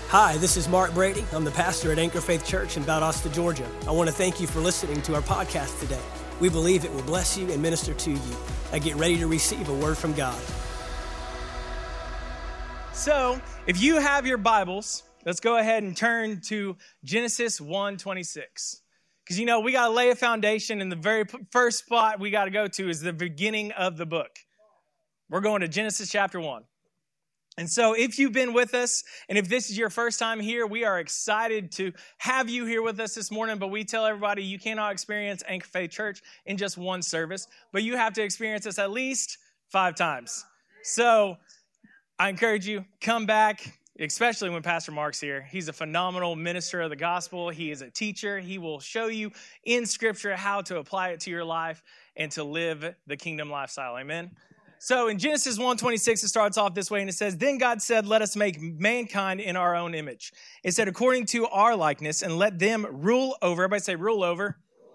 Hi, this is Mark Brady. I'm the pastor at Anchor Faith Church in Valdosta, Georgia. I want to thank you for listening to our podcast today. We believe it will bless you and minister to you. Now get ready to receive a word from God. So, if you have your Bibles, let's go ahead and turn to Genesis 1:26. Because, we got to lay a foundation, and the very first spot we got to go to is the beginning of the book. We're going to Genesis chapter 1. And so if you've been with us, and if this is your first time here, we are excited to have you here with us this morning. But we tell everybody you cannot experience Anchor Faith Church in just one service, but you have to experience us at least 5 times. So I encourage you, come back, especially when Pastor Mark's here. He's a phenomenal minister of the gospel. He is a teacher. He will show you in Scripture how to apply it to your life and to live the kingdom lifestyle. Amen. So in Genesis 1:26, it starts off this way, and it says, "Then God said, let us make mankind in our own image. It said, according to our likeness, and let them rule over," everybody say rule over,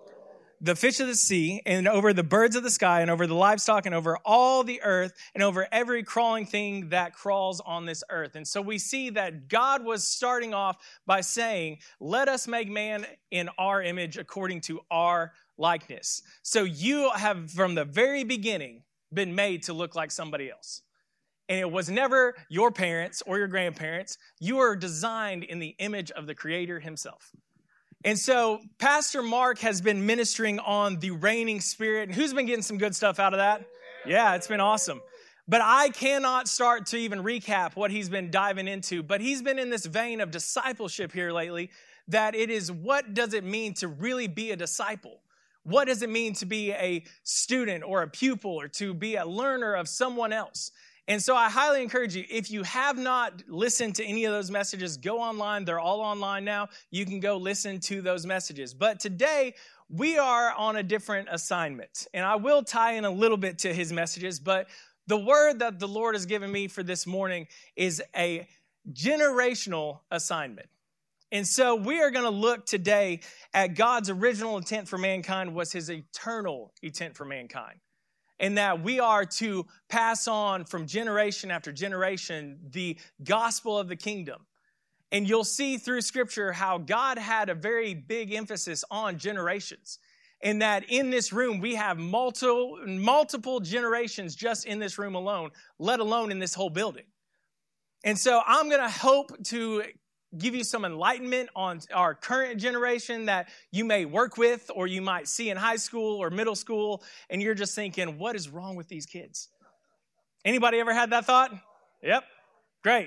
"the fish of the sea, and over the birds of the sky, and over the livestock, and over all the earth, and over every crawling thing that crawls on this earth." And so we see that God was starting off by saying, let us make man in our image according to our likeness. So you have, from the very beginning, been made to look like somebody else. And it was never your parents or your grandparents. You are designed in the image of the Creator himself. And so Pastor Mark has been ministering on the reigning spirit. And who's been getting some good stuff out of that? Yeah, it's been awesome. But I cannot start to even recap what he's been diving into. But he's been in this vein of discipleship here lately, that it is, what does it mean to really be a disciple? What does it mean to be a student or a pupil or to be a learner of someone else? And so I highly encourage you, if you have not listened to any of those messages, go online. They're all online now. You can go listen to those messages. But today, we are on a different assignment. And I will tie in a little bit to his messages, but the word that the Lord has given me for this morning is a generational assignment. And so we are going to look today at God's original intent for mankind was his eternal intent for mankind. And that we are to pass on from generation after generation the gospel of the kingdom. And you'll see through Scripture how God had a very big emphasis on generations. And that in this room we have multiple generations just in this room alone, let alone in this whole building. And so I'm going to hope to give you some enlightenment on our current generation that you may work with or you might see in high school or middle school, and you're just thinking, what is wrong with these kids? Anybody ever had that thought? Yep. Great.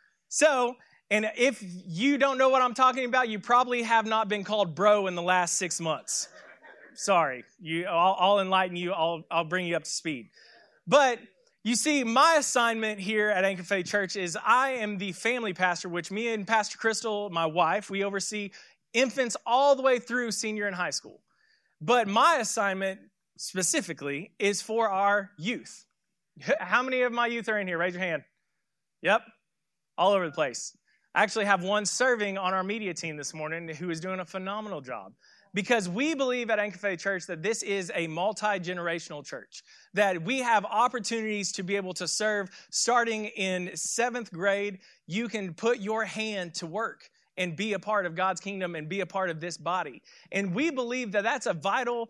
So, and if you don't know what I'm talking about, you probably have not been called bro in the last 6 months. Sorry. I'll enlighten you. I'll bring you up to speed. But you see, my assignment here at Anchor Faith Church is I am the family pastor, which me and Pastor Crystal, my wife, we oversee infants all the way through senior and high school. But my assignment specifically is for our youth. How many of my youth are in here? Raise your hand. Yep, all over the place. I actually have one serving on our media team this morning who is doing a phenomenal job. Because we believe at Anchor Faith Church that this is a multi-generational church. That we have opportunities to be able to serve starting in 7th grade. You can put your hand to work and be a part of God's kingdom and be a part of this body. And we believe that that's a vital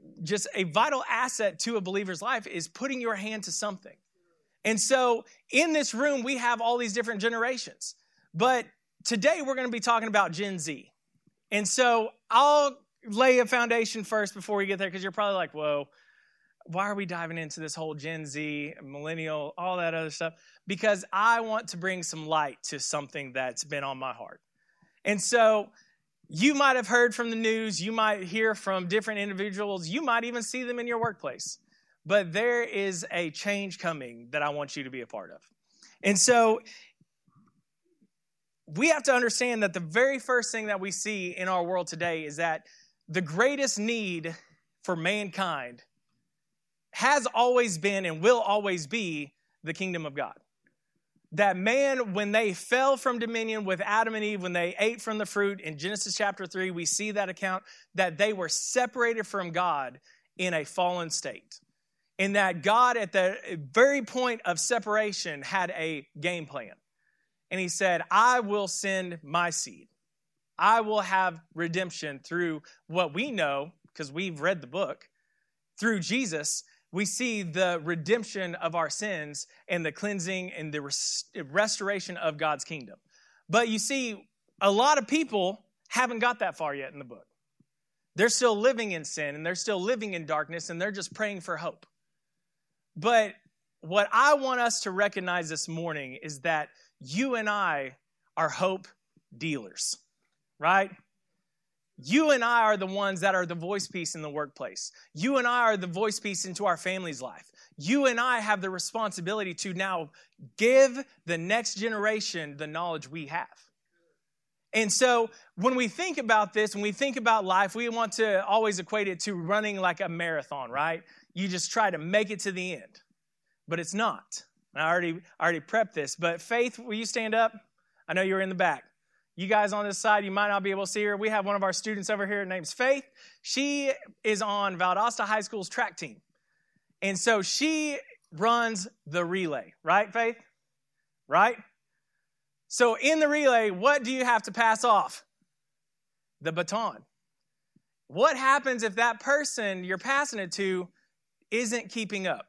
asset to a believer's life is putting your hand to something. And so in this room, we have all these different generations. But today we're going to be talking about Gen Z. And so I'll lay a foundation first before we get there, because you're probably like, whoa, why are we diving into this whole Gen Z, millennial, all that other stuff? Because I want to bring some light to something that's been on my heart. And so you might have heard from the news, you might hear from different individuals, you might even see them in your workplace. But there is a change coming that I want you to be a part of. And so we have to understand that the very first thing that we see in our world today is that the greatest need for mankind has always been and will always be the kingdom of God. That man, when they fell from dominion with Adam and Eve, when they ate from the fruit in Genesis chapter 3, we see that account that they were separated from God in a fallen state. And that God at the very point of separation had a game plan. and he said, I will send my seed. I will have redemption through what we know, because we've read the book. Through Jesus, we see the redemption of our sins and the cleansing and the restoration of God's kingdom. But you see, a lot of people haven't got that far yet in the book. They're still living in sin, and they're still living in darkness, and they're just praying for hope. But what I want us to recognize this morning is that you and I are hope dealers, right? You and I are the ones that are the voice piece in the workplace. You and I are the voice piece into our family's life. You and I have the responsibility to now give the next generation the knowledge we have. And so when we think about this, when we think about life, we want to always equate it to running like a marathon, right? You just try to make it to the end, but it's not. I already prepped this, but Faith, will you stand up? I know you were in the back. You guys on this side, you might not be able to see her. We have one of our students over here. Her name's Faith. She is on Valdosta High School's track team. And so she runs the relay, right, Faith? Right? So in the relay, what do you have to pass off? The baton. What happens if that person you're passing it to isn't keeping up?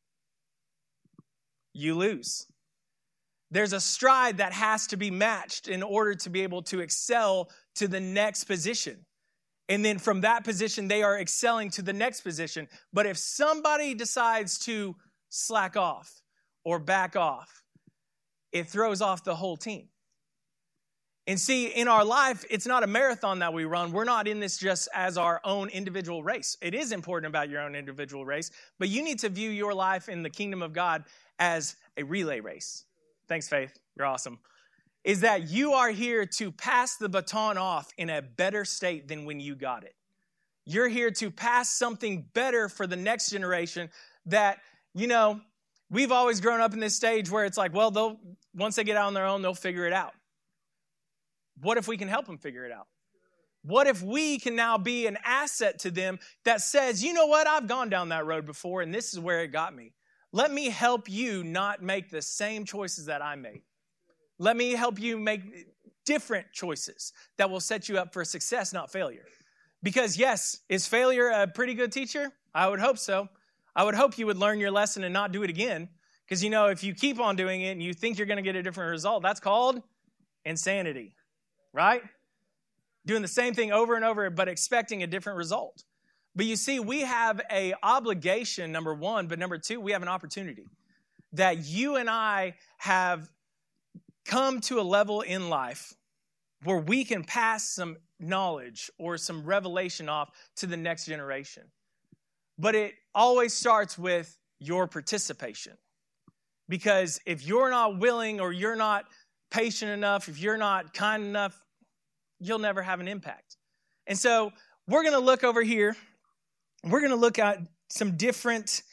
You lose. There's a stride that has to be matched in order to be able to excel to the next position. And then from that position, they are excelling to the next position. But if somebody decides to slack off or back off, it throws off the whole team. And see, in our life, it's not a marathon that we run. We're not in this just as our own individual race. It is important about your own individual race, but you need to view your life in the kingdom of God as a relay race. Thanks, Faith. You're awesome. Is that you are here to pass the baton off in a better state than when you got it. You're here to pass something better for the next generation that, we've always grown up in this stage where it's like, well, once they get out on their own, they'll figure it out. What if we can help them figure it out? What if we can now be an asset to them that says, you know what, I've gone down that road before and this is where it got me. Let me help you not make the same choices that I made. Let me help you make different choices that will set you up for success, not failure. Because yes, is failure a pretty good teacher? I would hope so. I would hope you would learn your lesson and not do it again. Because, if you keep on doing it and you think you're going to get a different result, that's called insanity, right? Doing the same thing over and over, but expecting a different result. But you see, we have an obligation, number one, but number two, we have an opportunity that you and I have come to a level in life where we can pass some knowledge or some revelation off to the next generation. But it always starts with your participation. Because if you're not willing or you're not patient enough, if you're not kind enough, you'll never have an impact. And so we're going to look over here. We're going to look at some different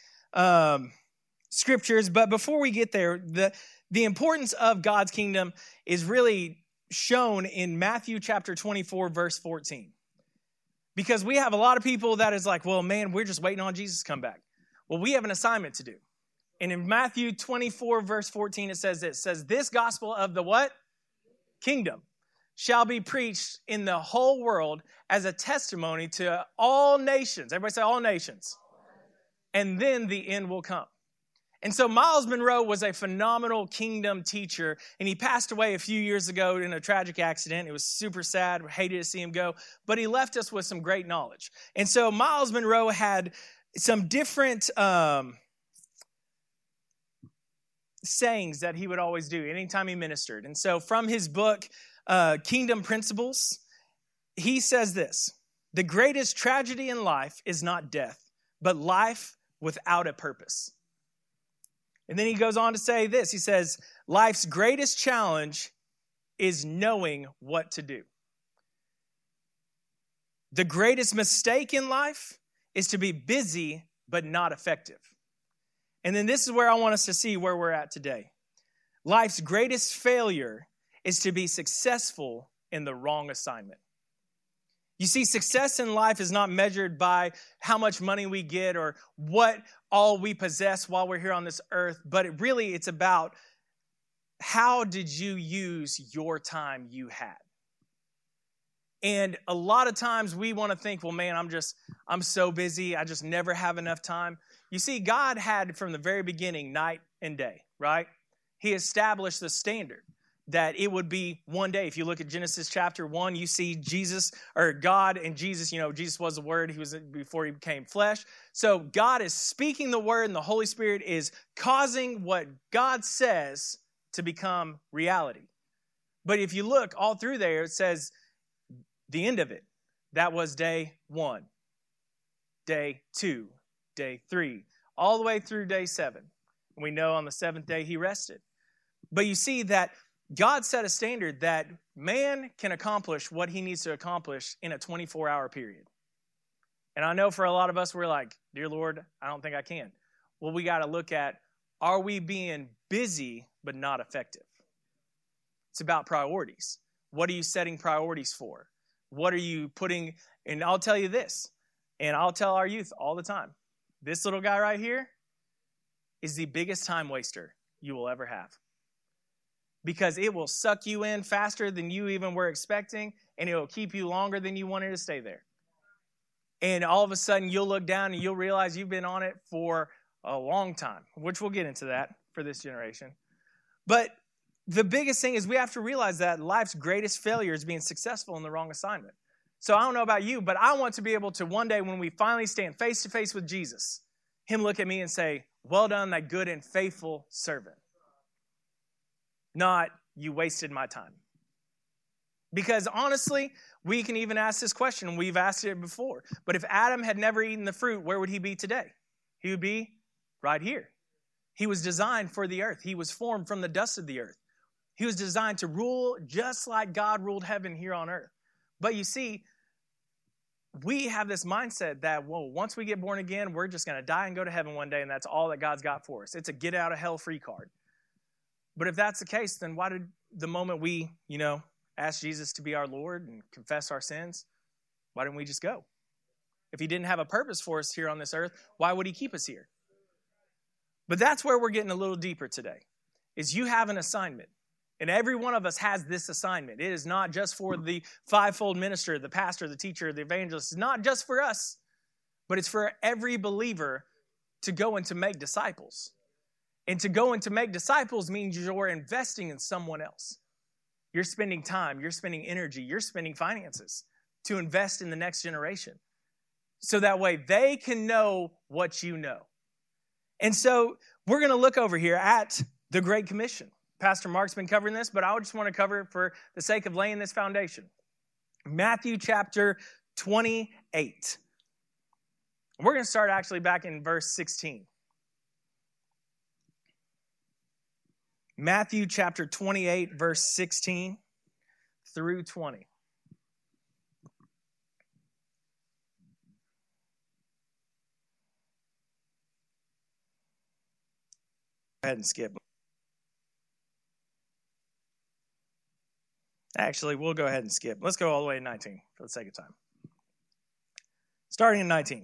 scriptures. But before we get there, the importance of God's kingdom is really shown in Matthew chapter 24, verse 14. Because we have a lot of people that is like, well, man, we're just waiting on Jesus to come back. Well, we have an assignment to do. And in Matthew 24, verse 14, it says this. It says, this gospel of the what? Kingdom shall be preached in the whole world as a testimony to all nations. Everybody say all nations. And then the end will come. And so Miles Monroe was a phenomenal kingdom teacher, and he passed away a few years ago in a tragic accident. It was super sad. We hated to see him go, but he left us with some great knowledge. And so Miles Monroe had some different sayings that he would always do anytime he ministered. And so from his book, Kingdom Principles, he says this: the greatest tragedy in life is not death, but life without a purpose. And then he goes on to say this. He says, life's greatest challenge is knowing what to do. The greatest mistake in life is to be busy but not effective. And then this is where I want us to see where we're at today. Life's greatest failure is to be successful in the wrong assignment. You see, success in life is not measured by how much money we get or what all we possess while we're here on this earth, but it's about how did you use your time you had? And a lot of times we want to think, well, man, I'm so busy. I just never have enough time. You see, God had from the very beginning, night and day, right? He established the standard that it would be one day. If you look at Genesis chapter 1, you see Jesus, or God and Jesus, Jesus was the Word. He was before he became flesh. So God is speaking the Word, and the Holy Spirit is causing what God says to become reality. But if you look all through there, it says the end of it. That was day 1, day 2, day 3, all the way through day 7. We know on the 7th day he rested. But you see that God set a standard that man can accomplish what he needs to accomplish in a 24-hour period. And I know for a lot of us, we're like, dear Lord, I don't think I can. Well, we got to look at, are we being busy but not effective? It's about priorities. What are you setting priorities for? What are you putting? And I'll tell you this, and I'll tell our youth all the time, this little guy right here is the biggest time waster you will ever have. Because it will suck you in faster than you even were expecting, and it will keep you longer than you wanted to stay there. And all of a sudden, you'll look down and you'll realize you've been on it for a long time, which we'll get into that for this generation. But the biggest thing is we have to realize that life's greatest failure is being successful in the wrong assignment. So I don't know about you, but I want to be able to one day when we finally stand face to face with Jesus, him look at me and say, well done, thy good and faithful servant. Not, you wasted my time. Because honestly, we can even ask this question. We've asked it before. But if Adam had never eaten the fruit, where would he be today? He would be right here. He was designed for the earth. He was formed from the dust of the earth. He was designed to rule just like God ruled heaven here on earth. But you see, we have this mindset that, well, once we get born again, we're just going to die and go to heaven one day, and that's all that God's got for us. It's a get out of hell free card. But if that's the case, then why did the moment we, ask Jesus to be our Lord and confess our sins, why didn't we just go? If he didn't have a purpose for us here on this earth, why would he keep us here? But that's where we're getting a little deeper today, is you have an assignment. And every one of us has this assignment. It is not just for the fivefold minister, the pastor, the teacher, the evangelist. It's not just for us, but it's for every believer to go and to make disciples. And to go and to make disciples means you're investing in someone else. You're spending time, you're spending energy, you're spending finances to invest in the next generation. So that way they can know what you know. And so we're going to look over here at the Great Commission. Pastor Mark's been covering this, but I just want to cover it for the sake of laying this foundation. Matthew chapter 28. We're going to start actually back in verse 16. Matthew chapter 28, verse 16 through 20. Go ahead and skip. Actually, we'll go ahead and skip. Let's go all the way to 19 for the sake of time. Starting in 19.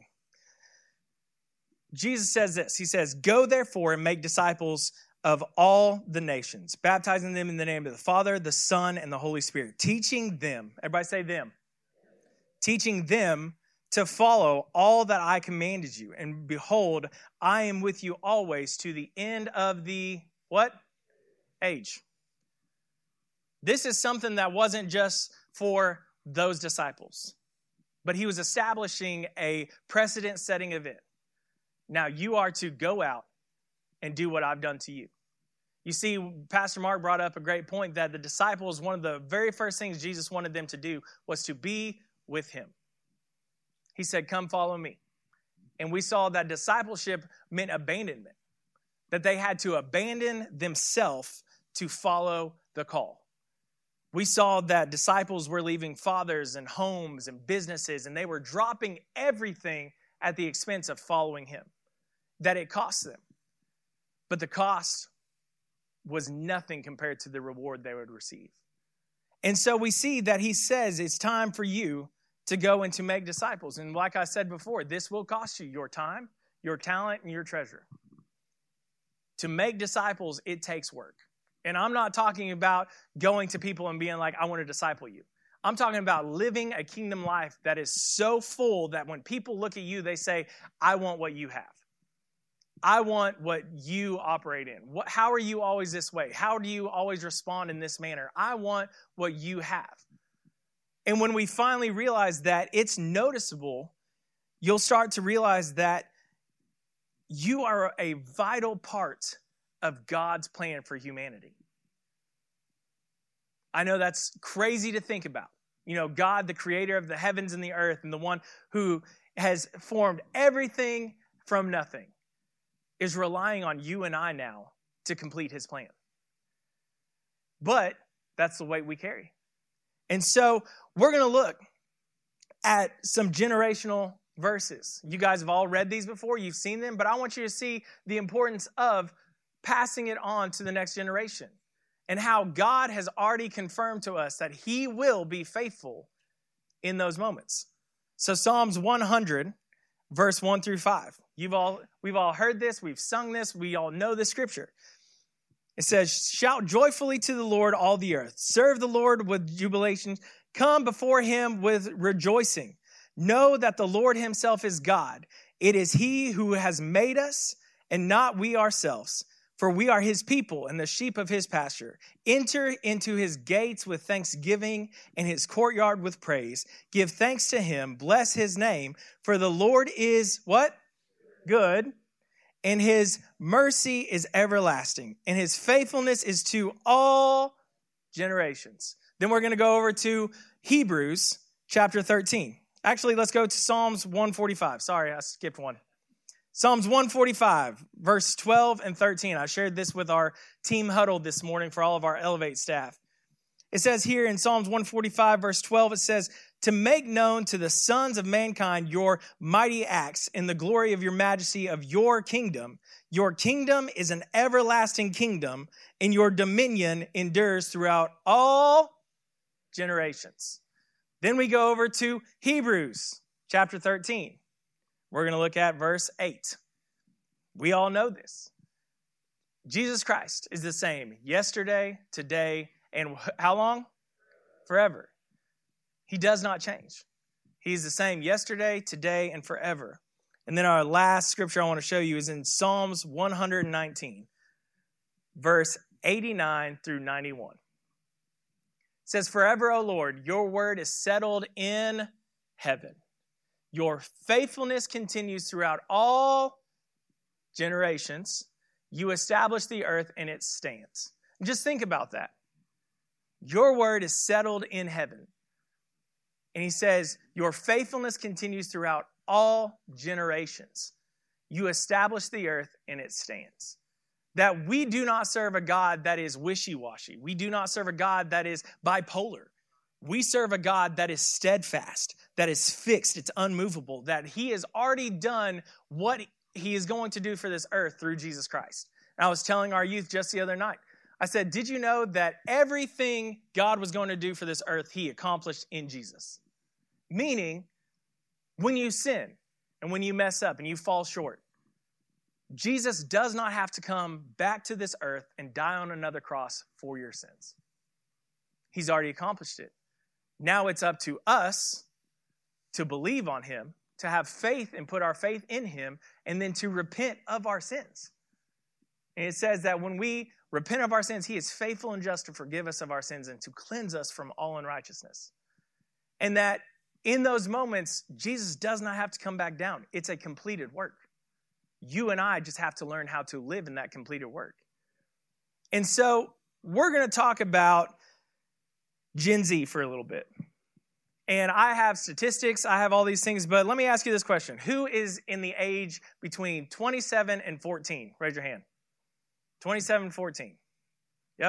Jesus says this. He says, "Go therefore and make disciples of all the nations, baptizing them in the name of the Father, the Son, and the Holy Spirit, teaching them," everybody say them, "teaching them to follow all that I commanded you. And behold, I am with you always to the end of the," what? Age. This is something that wasn't just for those disciples, but he was establishing a precedent-setting event. Now you are to go out and do what I've done to you. You see, Pastor Mark brought up a great point that the disciples, one of the very first things Jesus wanted them to do was to be with him. He said, "Come follow me." And we saw that discipleship meant abandonment, that they had to abandon themselves to follow the call. We saw that disciples were leaving fathers and homes and businesses, and they were dropping everything at the expense of following him, that it cost them. But the cost was nothing compared to the reward they would receive. And so we see that he says it's time for you to go and to make disciples. And like I said before, this will cost you your time, your talent, and your treasure. To make disciples, it takes work. And I'm not talking about going to people and being like, I want to disciple you. I'm talking about living a kingdom life that is so full that when people look at you, they say, I want what you have. I want what you operate in. How are you always this way? How do you always respond in this manner? I want what you have. And when we finally realize that it's noticeable, you'll start to realize that you are a vital part of God's plan for humanity. I know that's crazy to think about. You know, God, the creator of the heavens and the earth, and the one who has formed everything from nothing, is relying on you and I now to complete his plan. But that's the weight we carry. And so we're going to look at some generational verses. You guys have all read these before. You've seen them. But I want you to see the importance of passing it on to the next generation and how God has already confirmed to us that he will be faithful in those moments. So Psalms 100, verse 1 through 5. We've all heard this. We've sung this. We all know this scripture. It says, shout joyfully to the Lord, all the earth. Serve the Lord with jubilation. Come before him with rejoicing. Know that the Lord himself is God. It is he who has made us and not we ourselves. For we are his people and the sheep of his pasture. Enter into his gates with thanksgiving and his courtyard with praise. Give thanks to him. Bless his name. For the Lord is what? Good. And his mercy is everlasting. And his faithfulness is to all generations. Then we're going to go over to Hebrews chapter 13. Actually, let's go to Psalms 145. Sorry, I skipped one. Psalms 145, verse 12 and 13. I shared this with our team huddle this morning for all of our Elevate staff. It says here in Psalms 145, verse 12, it says, to make known to the sons of mankind your mighty acts in the glory of your majesty of your kingdom. Your kingdom is an everlasting kingdom, and your dominion endures throughout all generations. Then we go over to Hebrews chapter 13. We're going to look at verse 8. We all know this. Jesus Christ is the same yesterday, today, and how long? Forever. He does not change. He's the same yesterday, today, and forever. And then our last scripture I want to show you is in Psalms 119, verse 89 through 91. It says, forever, O Lord, your word is settled in heaven. Your faithfulness continues throughout all generations. You establish the earth and it stands. Just think about that. Your word is settled in heaven. And he says, your faithfulness continues throughout all generations. You establish the earth and it stands. That we do not serve a God that is wishy-washy. We do not serve a God that is bipolar. We serve a God that is steadfast, that is fixed, it's unmovable, that he has already done what he is going to do for this earth through Jesus Christ. And I was telling our youth just the other night, I said, did you know that everything God was going to do for this earth, he accomplished in Jesus? Meaning, when you sin and when you mess up and you fall short, Jesus does not have to come back to this earth and die on another cross for your sins. He's already accomplished it. Now it's up to us to believe on him, to have faith and put our faith in him, and then to repent of our sins. And it says that when we repent of our sins, he is faithful and just to forgive us of our sins and to cleanse us from all unrighteousness. And that in those moments, Jesus does not have to come back down. It's a completed work. You and I just have to learn how to live in that completed work. And so we're going to talk about Gen Z for a little bit. And I have statistics, I have all these things, but let me ask you this question. Who is in the age between 27 and 14? Raise your hand. 27 and 14. Yep.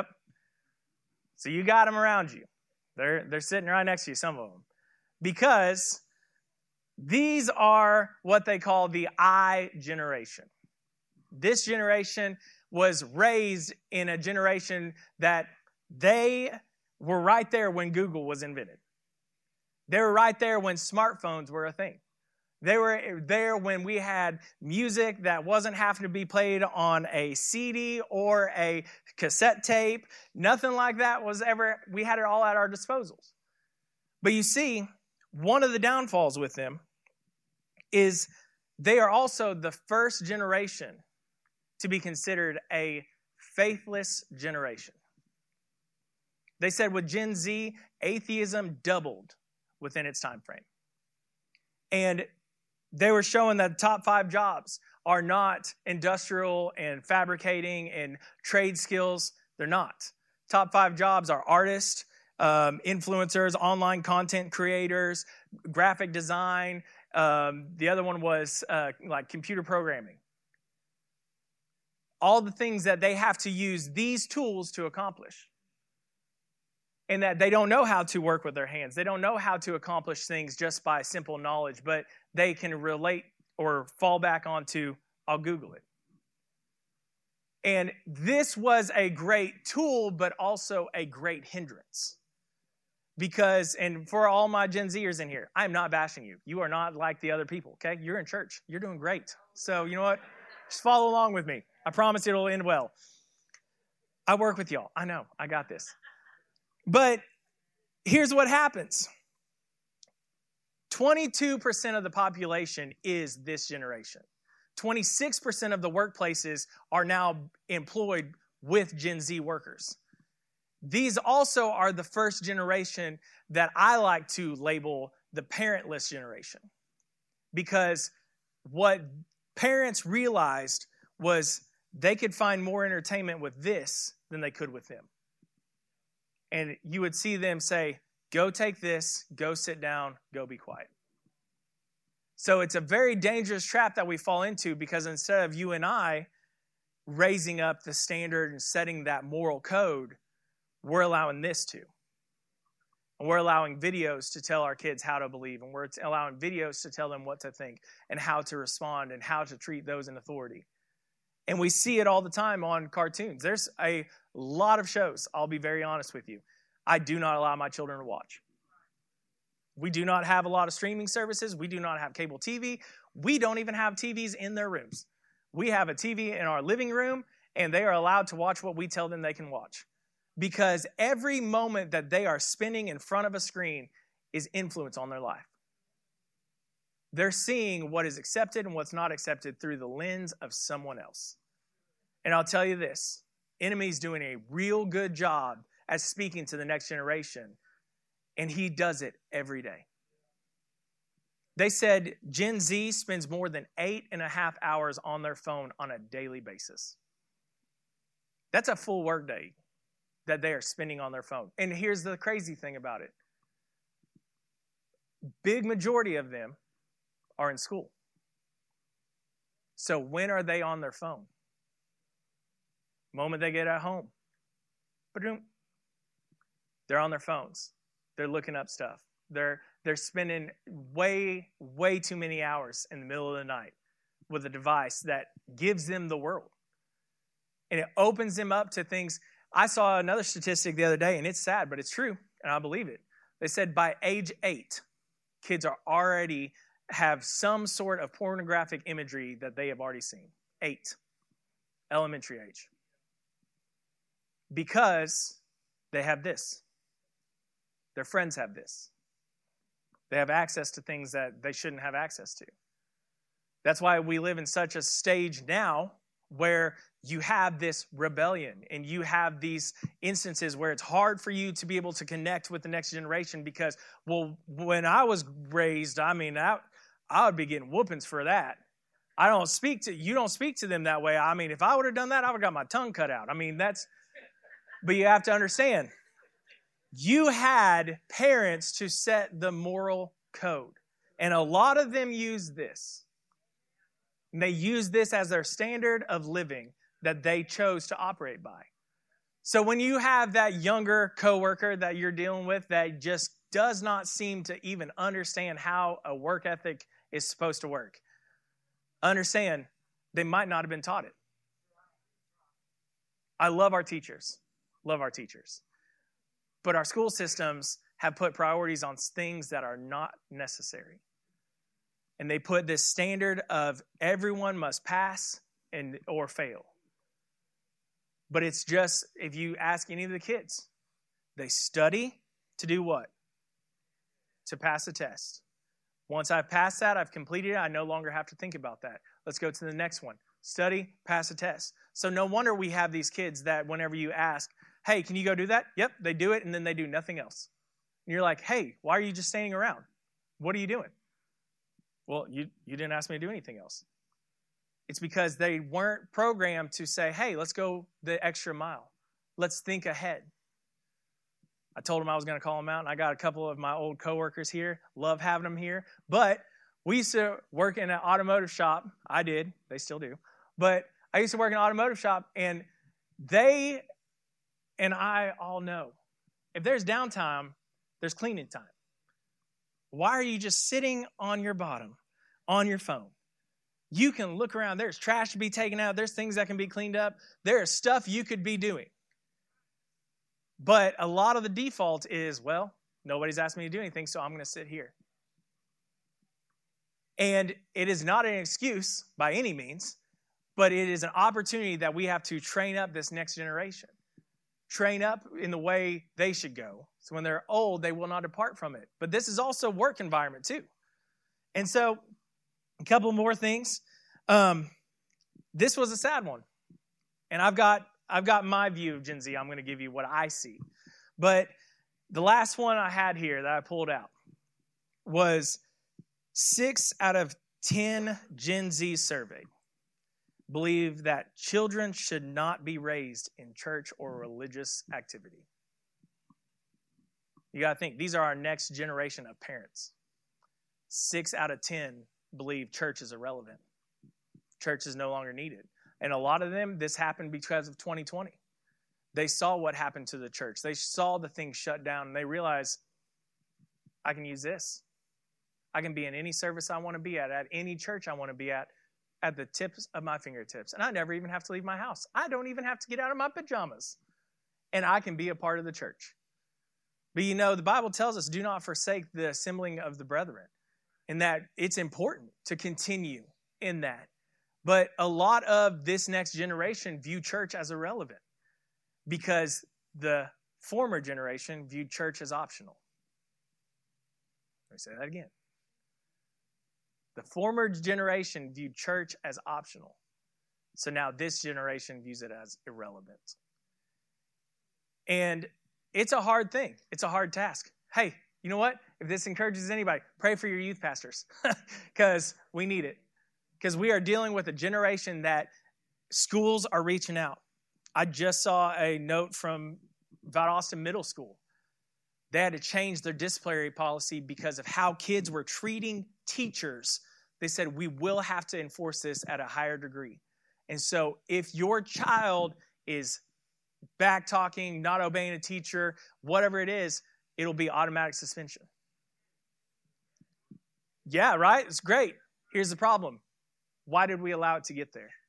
So you got them around you. They're sitting right next to you, some of them. Because these are what they call the I generation. This generation was raised in a generation that they were right there when Google was invented. They were right there when smartphones were a thing. They were there when we had music that wasn't having to be played on a CD or a cassette tape. Nothing like that was ever, we had it all at our disposals. But you see, one of the downfalls with them is they are also the first generation to be considered a faithless generation. They said with Gen Z, atheism doubled within its time frame. And they were showing that the top 5 jobs are not industrial and fabricating and trade skills. They're not. Top 5 jobs are artists, influencers, online content creators, graphic design. The other one was like computer programming. All the things that they have to use these tools to accomplish. And that they don't know how to work with their hands. They don't know how to accomplish things just by simple knowledge, but they can relate or fall back onto, I'll Google it. And this was a great tool, but also a great hindrance. Because, and for all my Gen Zers in here, I'm not bashing you. You are not like the other people, okay? You're in church. You're doing great. So, you know what? Just follow along with me. I promise it'll end well. I work with y'all. I know. I got this. But here's what happens. 22% of the population is this generation. 26% of the workplaces are now employed with Gen Z workers. These also are the first generation that I like to label the parentless generation. Because what parents realized was they could find more entertainment with this than they could with them. And you would see them say, go take this, go sit down, go be quiet. So it's a very dangerous trap that we fall into because instead of you and I raising up the standard and setting that moral code, we're allowing this to. And we're allowing videos to tell our kids how to believe, and we're allowing videos to tell them what to think and how to respond and how to treat those in authority. And we see it all the time on cartoons. There's a lot of shows, I'll be very honest with you, I do not allow my children to watch. We do not have a lot of streaming services. We do not have cable TV. We don't even have TVs in their rooms. We have a TV in our living room, and they are allowed to watch what we tell them they can watch. Because every moment that they are spending in front of a screen is influence on their life. They're seeing what is accepted and what's not accepted through the lens of someone else. And I'll tell you this, enemy's doing a real good job at speaking to the next generation, and he does it every day. They said Gen Z spends more than 8.5 hours on their phone on a daily basis. That's a full workday that they are spending on their phone. And here's the crazy thing about it. Big majority of them are in school. So when are they on their phone? Moment they get at home. They're on their phones. They're looking up stuff. They're spending way too many hours in the middle of the night with a device that gives them the world. And it opens them up to things. I saw another statistic the other day, and it's sad, but it's true, and I believe it. They said by age 8, kids are already have some sort of pornographic imagery that they have already seen. 8, elementary age. Because they have this. Their friends have this. They have access to things that they shouldn't have access to. That's why we live in such a stage now where you have this rebellion and you have these instances where it's hard for you to be able to connect with the next generation because, well, when I was raised, I would be getting whoopings for that. You don't speak to them that way. I mean, if I would have done that, I would have got my tongue cut out. But you have to understand, you had parents to set the moral code. And a lot of them use this. And they use this as their standard of living that they chose to operate by. So when you have that younger coworker that you're dealing with that just does not seem to even understand how a work ethic is supposed to work, understand they might not have been taught it. I love our teachers. But our school systems have put priorities on things that are not necessary. And they put this standard of everyone must pass or fail. But it's just, if you ask any of the kids, they study to do what? To pass a test. Once I've passed that, I've completed it, I no longer have to think about that. Let's go to the next one. Study, pass a test. So no wonder we have these kids that whenever you ask, hey, can you go do that? Yep, they do it, and then they do nothing else. And you're like, hey, why are you just standing around? What are you doing? Well, you didn't ask me to do anything else. It's because they weren't programmed to say, hey, let's go the extra mile. Let's think ahead. I told them I was going to call them out, and I got a couple of my old coworkers here. Love having them here. But we used to work in an automotive shop. I did. They still do. But I used to work in an automotive shop, and they and I all know if there's downtime, there's cleaning time. Why are you just sitting on your bottom, on your phone? You can look around. There's trash to be taken out. There's things that can be cleaned up. There is stuff you could be doing. But a lot of the default is, well, nobody's asked me to do anything, so I'm going to sit here. And it is not an excuse by any means, but it is an opportunity that we have to train up this next generation. Train up in the way they should go. So when they're old, they will not depart from it. But this is also work environment too. And so a couple more things. This was a sad one. And I've got my view of Gen Z. I'm going to give you what I see. But the last one I had here that I pulled out was 6 out of 10 Gen Z surveyed believe that children should not be raised in church or religious activity. You got to think, these are our next generation of parents. 6 out of 10 believe church is irrelevant. Church is no longer needed. And a lot of them, this happened because of 2020. They saw what happened to the church. They saw the thing shut down, and they realized, I can use this. I can be in any service I want to be at any church I want to be at the tips of my fingertips. And I never even have to leave my house. I don't even have to get out of my pajamas. And I can be a part of the church. But you know, the Bible tells us, do not forsake the assembling of the brethren. And that it's important to continue in that. But a lot of this next generation view church as irrelevant because the former generation viewed church as optional. Let me say that again. The former generation viewed church as optional. So now this generation views it as irrelevant. And it's a hard thing. It's a hard task. Hey, you know what? If this encourages anybody, pray for your youth pastors because we need it. Because we are dealing with a generation that schools are reaching out. I just saw a note from Valdosta Middle School. They had to change their disciplinary policy because of how kids were treating teachers. They said, we will have to enforce this at a higher degree. And so if your child is back-talking, not obeying a teacher, whatever it is, it'll be automatic suspension. Yeah, right? It's great. Here's the problem. Why did we allow it to get there?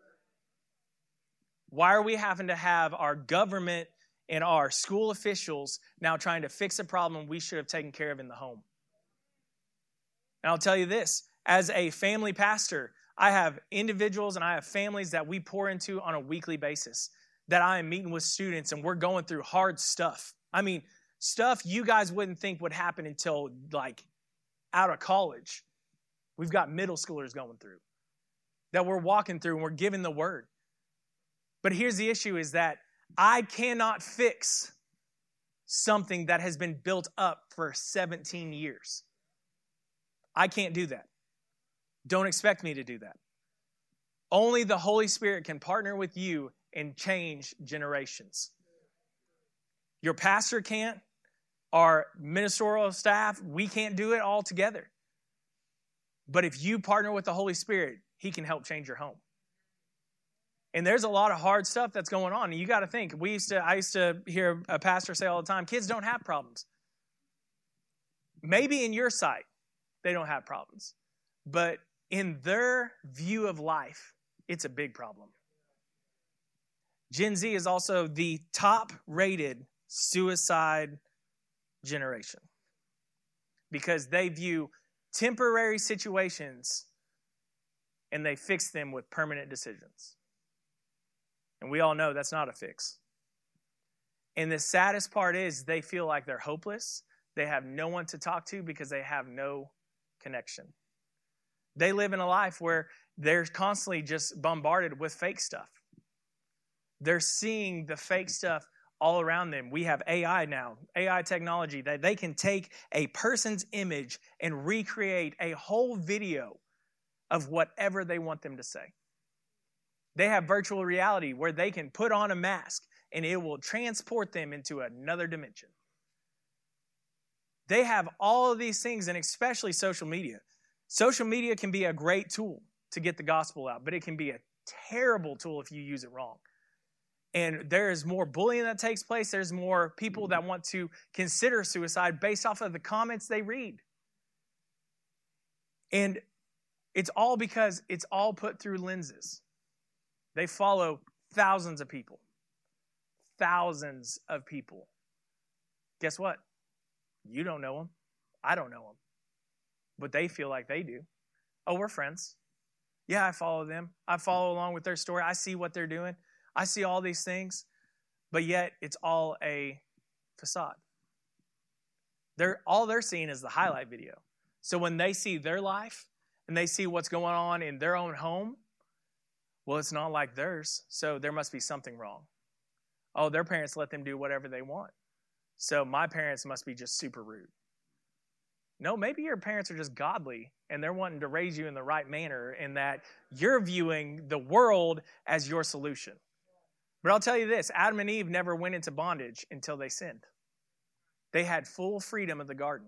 Why are we having to have our government and our school officials now trying to fix a problem we should have taken care of in the home? And I'll tell you this, as a family pastor, I have individuals and I have families that we pour into on a weekly basis, that I am meeting with students and we're going through hard stuff. I mean, stuff you guys wouldn't think would happen until like out of college. We've got middle schoolers going through that we're walking through and we're giving the word. But here's the issue is that I cannot fix something that has been built up for 17 years. I can't do that. Don't expect me to do that. Only the Holy Spirit can partner with you and change generations. Your pastor can't. Our ministerial staff, we can't do it all together. But if you partner with the Holy Spirit, He can help change your home. And there's a lot of hard stuff that's going on. And you got to think, I used to hear a pastor say all the time, kids don't have problems. Maybe in your sight, they don't have problems. But in their view of life, it's a big problem. Gen Z is also the top-rated suicide generation because they view temporary situations and they fix them with permanent decisions. And we all know that's not a fix. And the saddest part is they feel like they're hopeless. They have no one to talk to because they have no connection. They live in a life where they're constantly just bombarded with fake stuff. They're seeing the fake stuff all around them. We have AI now, AI technology, that they can take a person's image and recreate a whole video of whatever they want them to say. They have virtual reality where they can put on a mask and it will transport them into another dimension. They have all of these things, and especially social media. Social media can be a great tool to get the gospel out, but it can be a terrible tool if you use it wrong. And there is more bullying that takes place. There's more people that want to consider suicide based off of the comments they read. And it's all because it's all put through lenses. They follow thousands of people. Thousands of people. Guess what? You don't know them. I don't know them. But they feel like they do. Oh, we're friends. Yeah, I follow them. I follow along with their story. I see what they're doing. I see all these things. But yet, it's all a facade. All they're seeing is the highlight video. So when they see their life and they see what's going on in their own home, well, it's not like theirs, so there must be something wrong. Oh, their parents let them do whatever they want, so my parents must be just super rude. No, maybe your parents are just godly, and they're wanting to raise you in the right manner, in that you're viewing the world as your solution. But I'll tell you this, Adam and Eve never went into bondage until they sinned. They had full freedom of the garden.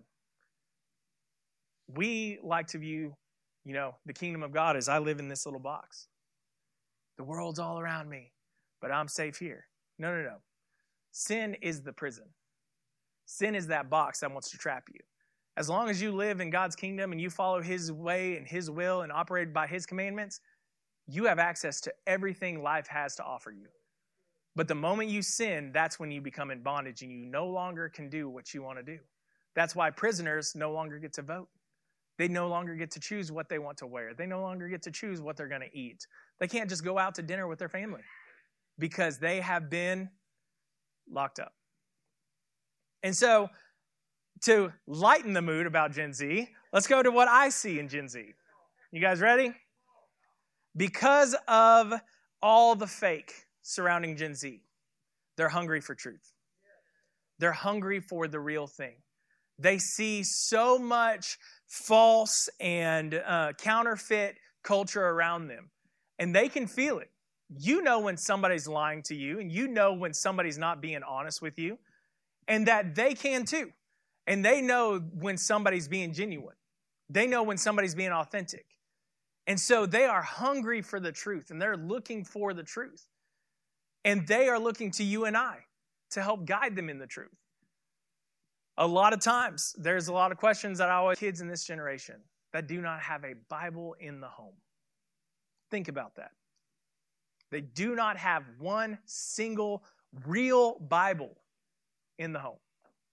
We like to view, the kingdom of God as I live in this little box. The world's all around me, but I'm safe here. No. Sin is the prison. Sin is that box that wants to trap you. As long as you live in God's kingdom and you follow His way and His will and operate by His commandments, you have access to everything life has to offer you. But the moment you sin, that's when you become in bondage and you no longer can do what you want to do. That's why prisoners no longer get to vote. They no longer get to choose what they want to wear. They no longer get to choose what they're going to eat. They can't just go out to dinner with their family because they have been locked up. And so, to lighten the mood about Gen Z, let's go to what I see in Gen Z. You guys ready? Because of all the fake surrounding Gen Z, they're hungry for truth. They're hungry for the real thing. They see so much false and counterfeit culture around them, and they can feel it. You know when somebody's lying to you, and you know when somebody's not being honest with you, and that they can too. And they know when somebody's being genuine. They know when somebody's being authentic. And so they are hungry for the truth, and they're looking for the truth. And they are looking to you and I to help guide them in the truth. A lot of times, there's a lot of questions that I always kids in this generation that do not have a Bible in the home. Think about that. They do not have one single real Bible in the home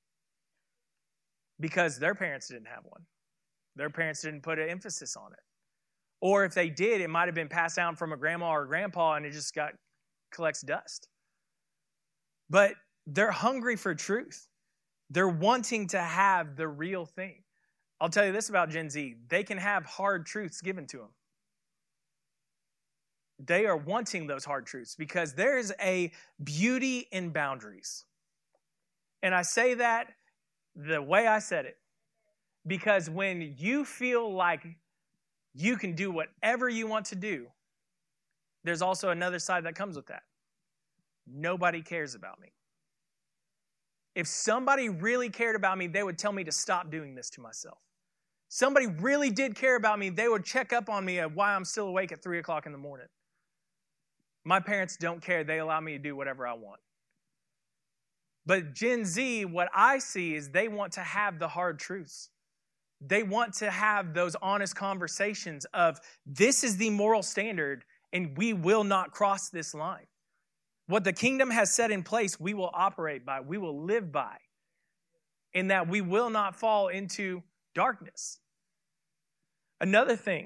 because their parents didn't have one. Their parents didn't put an emphasis on it. Or if they did, it might have been passed down from a grandma or a grandpa and it just collects dust. But they're hungry for truth. They're wanting to have the real thing. I'll tell you this about Gen Z. They can have hard truths given to them. They are wanting those hard truths because there is a beauty in boundaries. And I say that the way I said it. Because when you feel like you can do whatever you want to do, there's also another side that comes with that. Nobody cares about me. If somebody really cared about me, they would tell me to stop doing this to myself. Somebody really did care about me, they would check up on me at why I'm still awake at 3 o'clock in the morning. My parents don't care. They allow me to do whatever I want. But Gen Z, what I see is they want to have the hard truths. They want to have those honest conversations of this is the moral standard and we will not cross this line. What the kingdom has set in place, we will operate by, we will live by, in that we will not fall into darkness. Another thing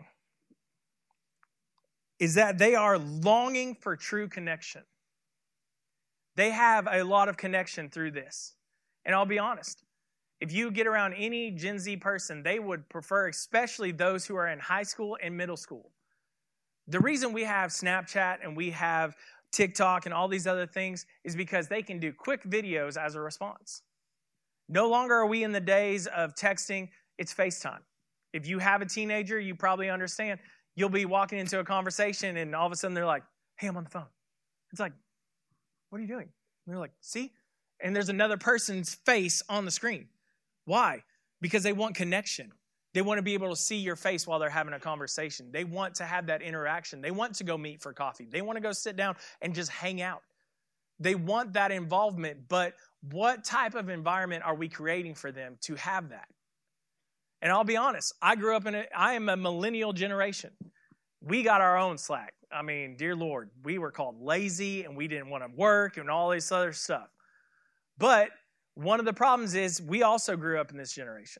is that they are longing for true connection. They have a lot of connection through this. And I'll be honest, if you get around any Gen Z person, they would prefer, especially those who are in high school and middle school. The reason we have Snapchat and we have TikTok and all these other things is because they can do quick videos as a response. No longer are we in the days of texting, it's FaceTime. If you have a teenager, you probably understand. You'll be walking into a conversation and all of a sudden they're like, hey, I'm on the phone. It's like, what are you doing? And they're like, see? And there's another person's face on the screen. Why? Because they want connection. They want to be able to see your face while they're having a conversation. They want to have that interaction. They want to go meet for coffee. They want to go sit down and just hang out. They want that involvement, but what type of environment are we creating for them to have that? And I'll be honest, I am a millennial generation. We got our own slack. I mean, dear Lord, we were called lazy and we didn't want to work and all this other stuff. But one of the problems is we also grew up in this generation.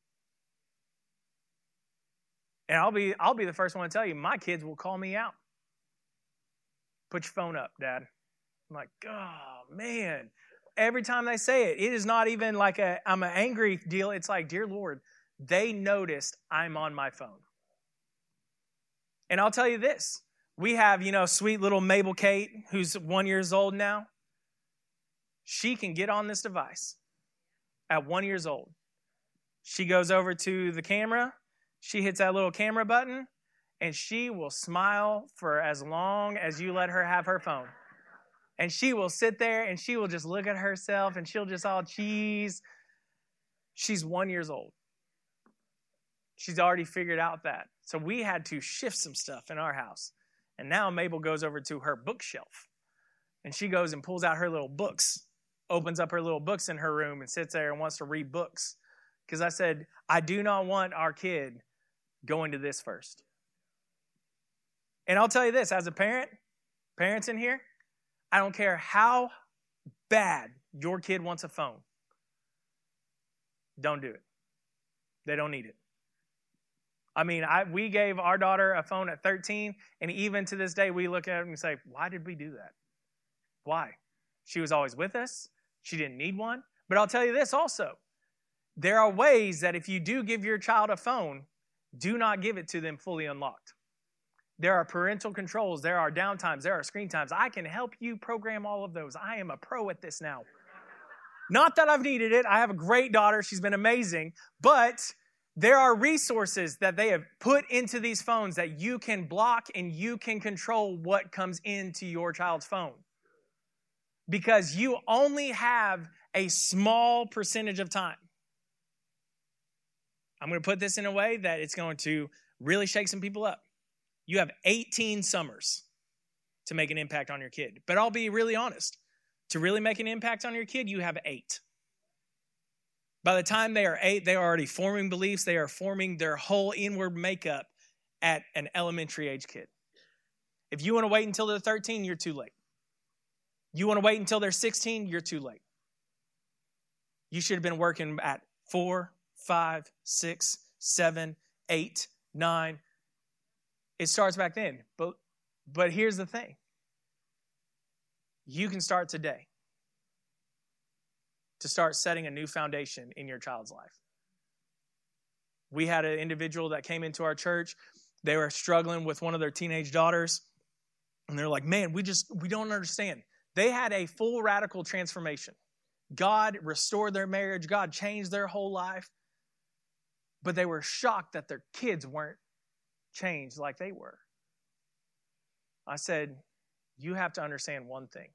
And I'll be the first one to tell you, my kids will call me out. Put your phone up, Dad. I'm like, oh, man. Every time they say it, it is not even like I'm an angry deal. It's like, dear Lord, they noticed I'm on my phone. And I'll tell you this. We have, sweet little Mabel Kate, who's 1 year old now. She can get on this device at 1 year old. She goes over to the camera. She hits that little camera button, and she will smile for as long as you let her have her phone. And she will sit there, and she will just look at herself, and she'll just all cheese. She's 1 year old. She's already figured out that. So we had to shift some stuff in our house. And now Mabel goes over to her bookshelf, and she goes and pulls out her little books, opens up her little books in her room, and sits there and wants to read books. Because I said, I do not want our kid going to this first. And I'll tell you this, as a parent, parents in here, I don't care how bad your kid wants a phone. Don't do it. They don't need it. I mean, we gave our daughter a phone at 13, and even to this day, we look at it and say, why did we do that? Why? She was always with us. She didn't need one. But I'll tell you this also. There are ways that if you do give your child a phone, do not give it to them fully unlocked. There are parental controls. There are downtimes. There are screen times. I can help you program all of those. I am a pro at this now. Not that I've needed it. I have a great daughter. She's been amazing. But there are resources that they have put into these phones that you can block and you can control what comes into your child's phone. Because you only have a small percentage of time. I'm going to put this in a way that it's going to really shake some people up. You have 18 summers to make an impact on your kid. But I'll be really honest. To really make an impact on your kid, you have 8. By the time they are 8, they are already forming beliefs. They are forming their whole inward makeup at an elementary age kid. If you want to wait until they're 13, you're too late. You want to wait until they're 16, you're too late. You should have been working at 4, 5, 6, 7, 8, 9. It starts back then. But here's the thing. You can start today to start setting a new foundation in your child's life. We had an individual that came into our church. They were struggling with one of their teenage daughters. And they're like, man, we don't understand. They had a full radical transformation. God restored their marriage. God changed their whole life. But they were shocked that their kids weren't changed like they were. I said, you have to understand one thing.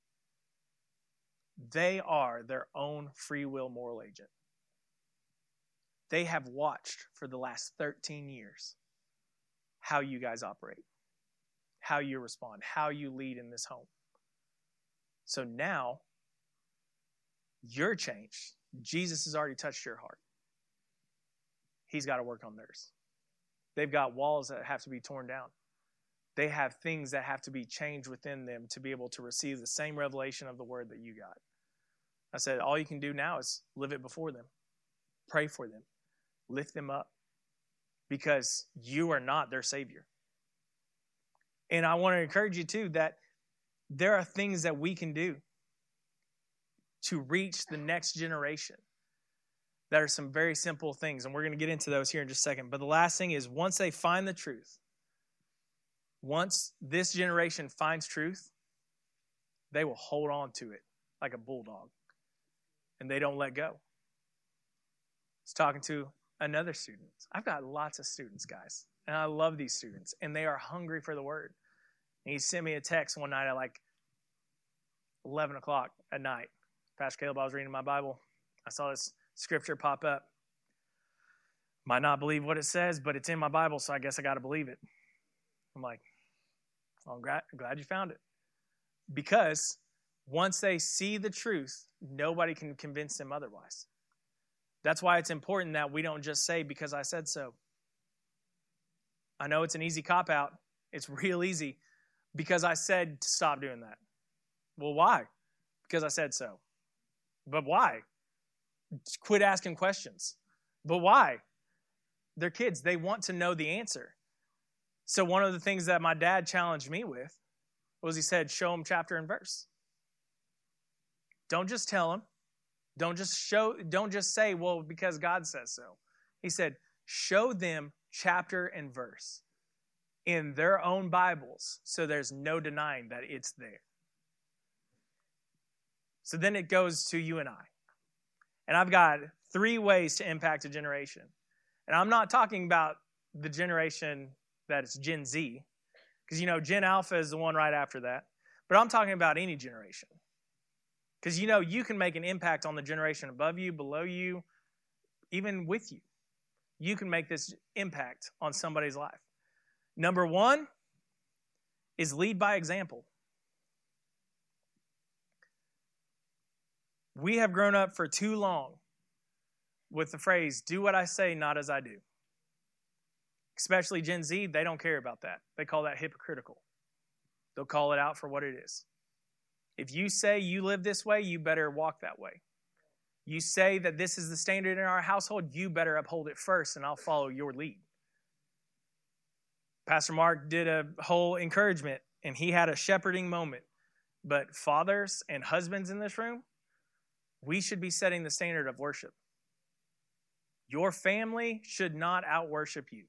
They are their own free will moral agent. They have watched for the last 13 years how you guys operate, how you respond, how you lead in this home. So now, you're changed. Jesus has already touched your heart. He's got to work on theirs. They've got walls that have to be torn down. They have things that have to be changed within them to be able to receive the same revelation of the word that you got. I said, all you can do now is live it before them. Pray for them. Lift them up. because you are not their Savior. And I want to encourage you, too, that there are things that we can do to reach the next generation. That are some very simple things, and we're going to get into those here in just a second. But the last thing is, once they find the truth, once this generation finds truth, they will hold on to it like a bulldog, and they don't let go. I was talking to another student. I've got lots of students, guys, and I love these students, and they are hungry for the word. And he sent me a text one night at like 11 o'clock at night. Pastor Caleb, I was reading my Bible. I saw this scripture pop up. Might not believe what it says, but it's in my Bible, so I guess I got to believe it. I'm like, well, I'm glad you found it. Because once they see the truth, nobody can convince them otherwise. That's why it's important that we don't just say, because I said so. I know it's an easy cop-out. It's real easy. Because I said to stop doing that. Well, why? Because I said so. But why? Quit asking questions. But why? They're kids. They want to know the answer. So one of the things that my dad challenged me with was he said, show them chapter and verse. Don't just tell them. Don't just say, well, because God says so. He said, show them chapter and verse in their own Bibles so there's no denying that it's there. So then it goes to you and I. And I've got 3 ways to impact a generation. And I'm not talking about the generation that is Gen Z, because, Gen Alpha is the one right after that. But I'm talking about any generation. Because, you can make an impact on the generation above you, below you, even with you. You can make this impact on somebody's life. Number 1 is lead by example. We have grown up for too long with the phrase, do what I say, not as I do. Especially Gen Z, they don't care about that. They call that hypocritical. They'll call it out for what it is. If you say you live this way, you better walk that way. You say that this is the standard in our household, you better uphold it first, and I'll follow your lead. Pastor Mark did a whole encouragement, and he had a shepherding moment. But fathers and husbands in this room, we should be setting the standard of worship. Your family should not out-worship you.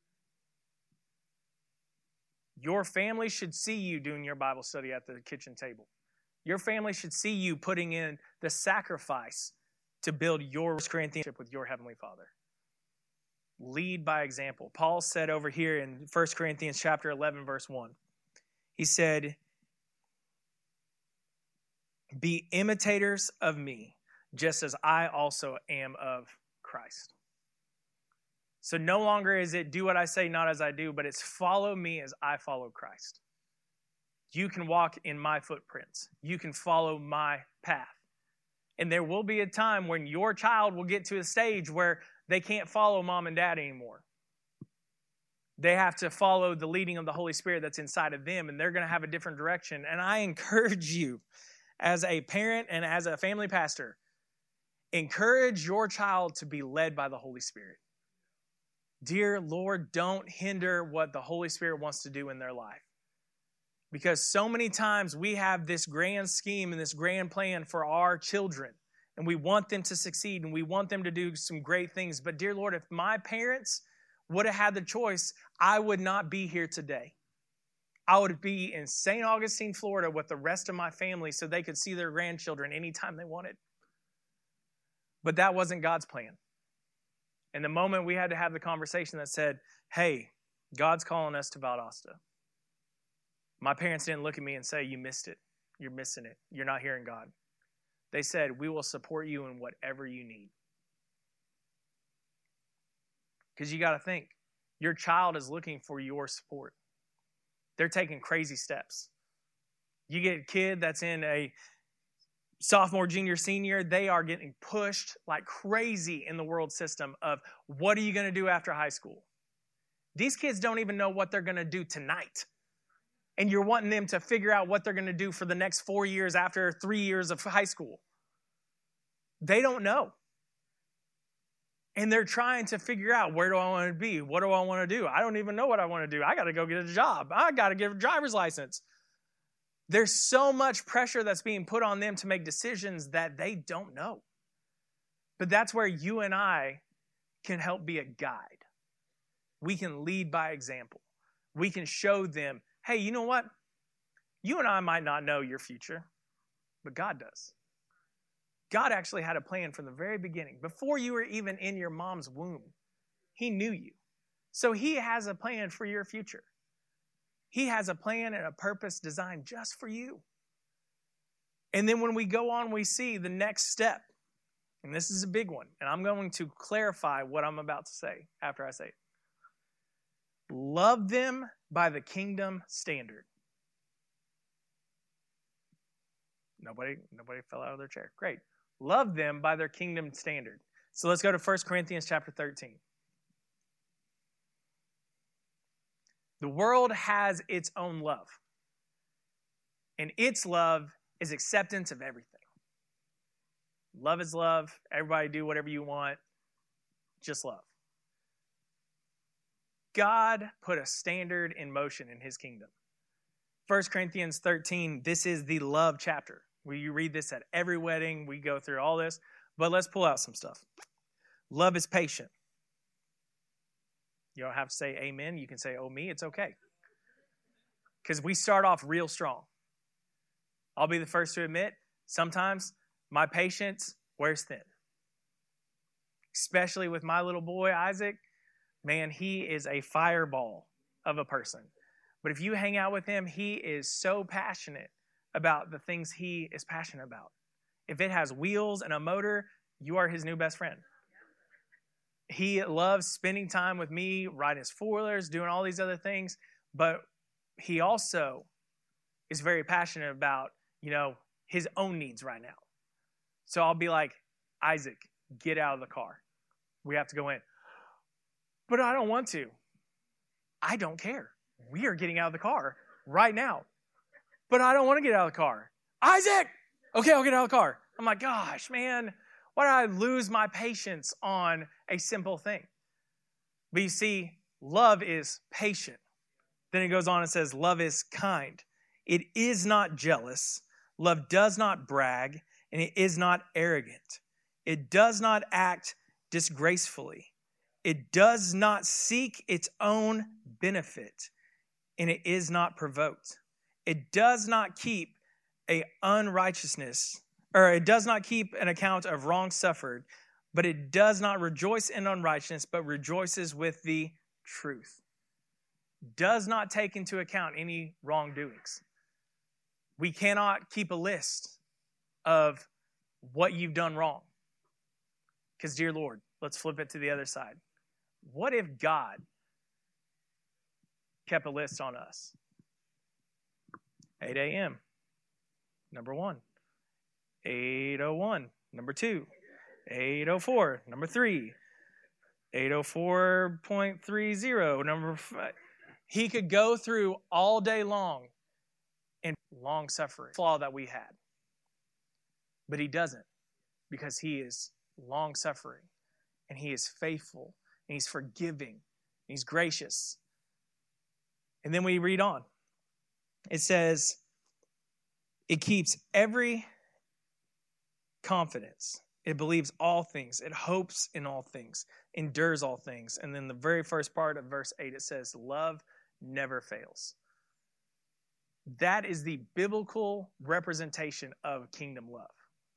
Your family should see you doing your Bible study at the kitchen table. Your family should see you putting in the sacrifice to build your Corinthian with your Heavenly Father. Lead by example. Paul said over here in 1 Corinthians chapter 11, verse 1, he said, be imitators of me, just as I also am of Christ. So no longer is it do what I say, not as I do, but it's follow me as I follow Christ. You can walk in my footprints. You can follow my path. And there will be a time when your child will get to a stage where they can't follow mom and dad anymore. They have to follow the leading of the Holy Spirit that's inside of them, and they're going to have a different direction. And I encourage you, as a parent and as a family pastor, encourage your child to be led by the Holy Spirit. Dear Lord, don't hinder what the Holy Spirit wants to do in their life. Because so many times we have this grand scheme and this grand plan for our children, and we want them to succeed, and we want them to do some great things. But dear Lord, if my parents would have had the choice, I would not be here today. I would be in St. Augustine, Florida with the rest of my family so they could see their grandchildren anytime they wanted. But that wasn't God's plan. And the moment we had to have the conversation that said, hey, God's calling us to Valdosta. My parents didn't look at me and say, you missed it. You're missing it. You're not hearing God. They said, we will support you in whatever you need. Because you got to think, your child is looking for your support. They're taking crazy steps. You get a kid that's in a sophomore, junior, senior, they are getting pushed like crazy in the world system of what are you going to do after high school? These kids don't even know what they're going to do tonight. And you're wanting them to figure out what they're going to do for the next 4 years after 3 years of high school. They don't know. And they're trying to figure out, where do I want to be? What do I want to do? I don't even know what I want to do. I got to go get a job. I got to get a driver's license. There's so much pressure that's being put on them to make decisions that they don't know. But that's where you and I can help be a guide. We can lead by example. We can show them, hey, you know what? You and I might not know your future, but God does. God actually had a plan from the very beginning. Before you were even in your mom's womb, he knew you. So he has a plan for your future. He has a plan and a purpose designed just for you. And then when we go on, we see the next step. And this is a big one. And I'm going to clarify what I'm about to say after I say it. Love them by the kingdom standard. Nobody fell out of their chair. Great. Love them by their kingdom standard. So let's go to 1 Corinthians chapter 13. The world has its own love. And its love is acceptance of everything. Love is love. Everybody do whatever you want. Just love. God put a standard in motion in his kingdom. 1 Corinthians 13, this is the love chapter. You read this at every wedding. We go through all this. But let's pull out some stuff. Love is patient. You don't have to say amen. You can say, oh, me. It's okay. Because we start off real strong. I'll be the first to admit, sometimes my patience wears thin. Especially with my little boy, Isaac. Man, he is a fireball of a person. But if you hang out with him, he is so passionate about the things he is passionate about. If it has wheels and a motor, you are his new best friend. He loves spending time with me, riding his four-wheelers, doing all these other things. But he also is very passionate about, his own needs right now. So I'll be like, Isaac, get out of the car. We have to go in. But I don't want to. I don't care. We are getting out of the car right now. But I don't want to get out of the car. Isaac! Okay, I'll get out of the car. I'm like, gosh, man, why did I lose my patience on a simple thing? But you see, love is patient. Then it goes on and says, love is kind. It is not jealous. Love does not brag, and it is not arrogant. It does not act disgracefully. It does not seek its own benefit, and it is not provoked. It does not keep it does not keep an account of wrong suffered, but it does not rejoice in unrighteousness, but rejoices with the truth. Does not take into account any wrongdoings. We cannot keep a list of what you've done wrong. Because, dear Lord, let's flip it to the other side. What if God kept a list on us? 8 a.m., number 1. 8:01, number 2. 8:04, number 3. 8:04.30, number 5. He could go through all day long in long suffering, flaw that we had. But he doesn't, because he is long suffering, and he is faithful, and he's forgiving, and he's gracious. And then we read on. It says, it keeps every confidence. It believes all things. It hopes in all things, endures all things. And then the very first part of verse 8, it says, love never fails. That is the biblical representation of kingdom love.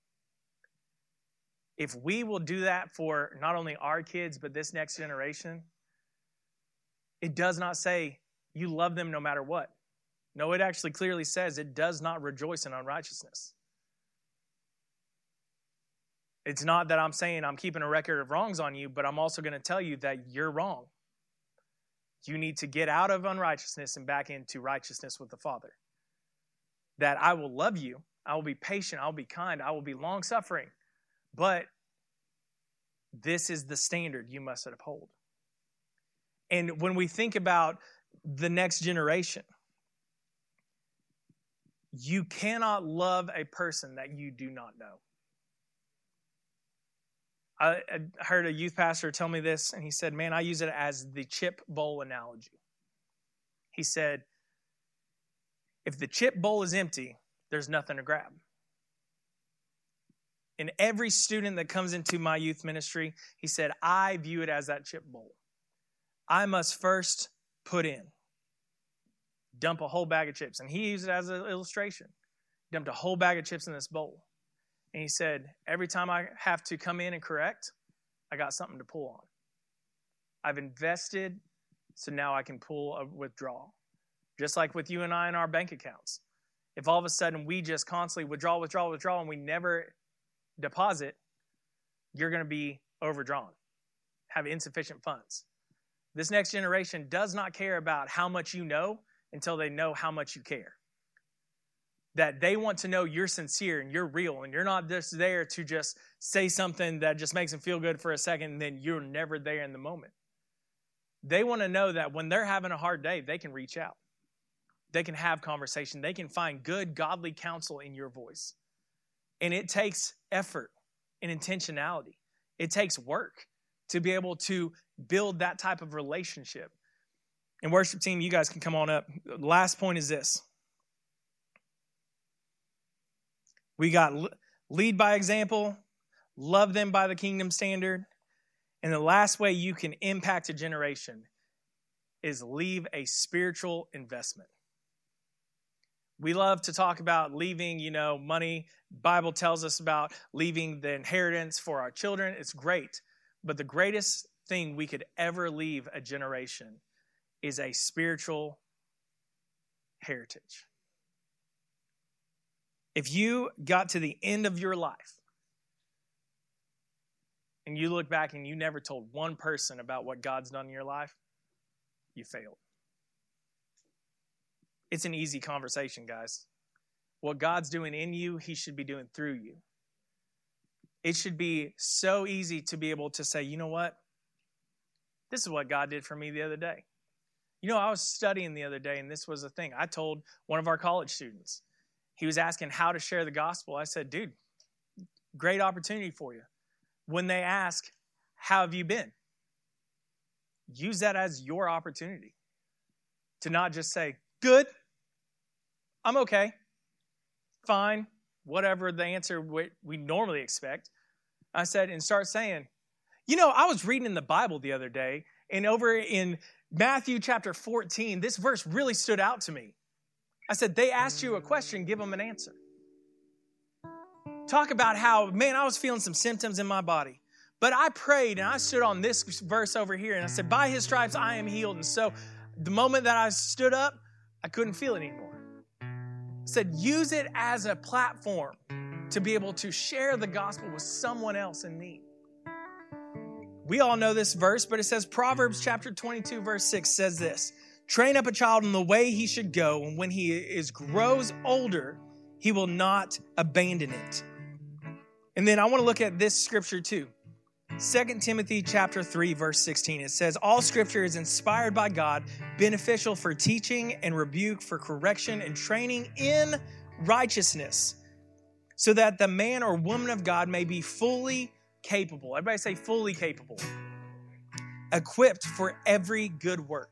If we will do that for not only our kids, but this next generation, it does not say you love them no matter what. No, it actually clearly says it does not rejoice in unrighteousness. It's not that I'm saying I'm keeping a record of wrongs on you, but I'm also going to tell you that you're wrong. You need to get out of unrighteousness and back into righteousness with the Father. That I will love you, I will be patient, I will be kind, I will be long-suffering. But this is the standard you must uphold. And when we think about the next generation, you cannot love a person that you do not know. I heard a youth pastor tell me this, and he said, man, I use it as the chip bowl analogy. He said, if the chip bowl is empty, there's nothing to grab. And every student that comes into my youth ministry, he said, I view it as that chip bowl. I must first put in, dump a whole bag of chips. And he used it as an illustration. Dumped a whole bag of chips in this bowl. And he said, every time I have to come in and correct, I got something to pull on. I've invested, so now I can pull a withdrawal. Just like with you and I in our bank accounts. If all of a sudden we just constantly withdraw, and we never deposit, you're going to be overdrawn, have insufficient funds. This next generation does not care about how much you know until they know how much you care. That they want to know you're sincere and you're real and you're not just there to just say something that just makes them feel good for a second and then you're never there in the moment. They want to know that when they're having a hard day, they can reach out. They can have conversation. They can find good, godly counsel in your voice. And it takes effort and intentionality. It takes work to be able to build that type of relationship. And worship team, you guys can come on up. Last point is this. We got lead by example, love them by the kingdom standard, and the last way you can impact a generation is leave a spiritual investment. We love to talk about leaving, money. Bible tells us about leaving the inheritance for our children. It's great. But the greatest thing we could ever leave a generation is a spiritual heritage. If you got to the end of your life and you look back and you never told one person about what God's done in your life, you failed. It's an easy conversation, guys. What God's doing in you, He should be doing through you. It should be so easy to be able to say, you know what? This is what God did for me the other day. I was studying the other day, and this was a thing. I told one of our college students. He was asking how to share the gospel. I said, dude, great opportunity for you. When they ask, how have you been? Use that as your opportunity to not just say, good, I'm okay, fine, whatever the answer we normally expect. I said, and start saying, I was reading in the Bible the other day, and over in Matthew chapter 14, this verse really stood out to me. I said, they asked you a question, give them an answer. Talk about how, I was feeling some symptoms in my body. But I prayed and I stood on this verse over here and I said, by His stripes I am healed. And so the moment that I stood up, I couldn't feel it anymore. I said, use it as a platform to be able to share the gospel with someone else in need. We all know this verse, but it says Proverbs chapter 22, verse 6 says this. Train up a child in the way he should go, and when he grows older, he will not abandon it. And then I want to look at this scripture too. 2 Timothy chapter 3, verse 16. It says, all scripture is inspired by God, beneficial for teaching and rebuke, for correction and training in righteousness, so that the man or woman of God may be fully capable. Everybody say fully capable. Equipped for every good work.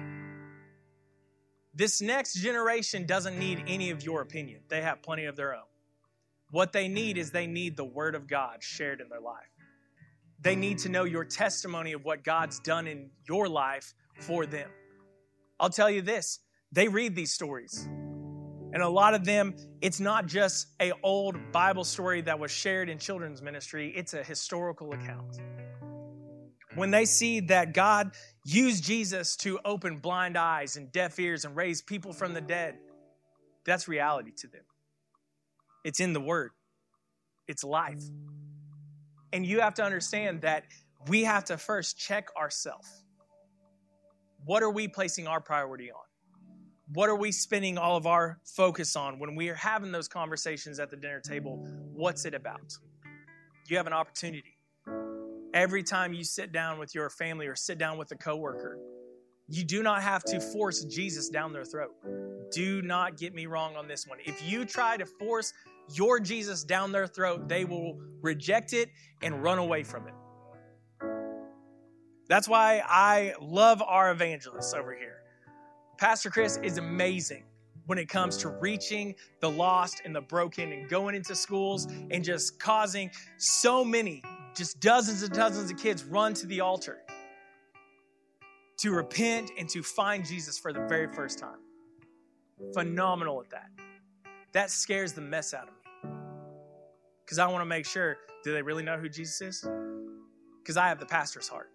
This next generation doesn't need any of your opinion. They have plenty of their own. What they need is they need the Word of God shared in their life. They need to know your testimony of what God's done in your life for them. I'll tell you this, they read these stories. And a lot of them, it's not just an old Bible story that was shared in children's ministry, it's a historical account. When they see that God used Jesus to open blind eyes and deaf ears and raise people from the dead, that's reality to them. It's in the Word. It's life. And you have to understand that we have to first check ourselves. What are we placing our priority on? What are we spending all of our focus on when we are having those conversations at the dinner table? What's it about? You have an opportunity. Every time you sit down with your family or sit down with a coworker, you do not have to force Jesus down their throat. Do not get me wrong on this one. If you try to force your Jesus down their throat, they will reject it and run away from it. That's why I love our evangelists over here. Pastor Chris is amazing when it comes to reaching the lost and the broken and going into schools and just causing so many, just dozens and dozens of kids run to the altar to repent and to find Jesus for the very first time. Phenomenal at that. That scares the mess out of me. Because I want to make sure, do they really know who Jesus is? Because I have the pastor's heart.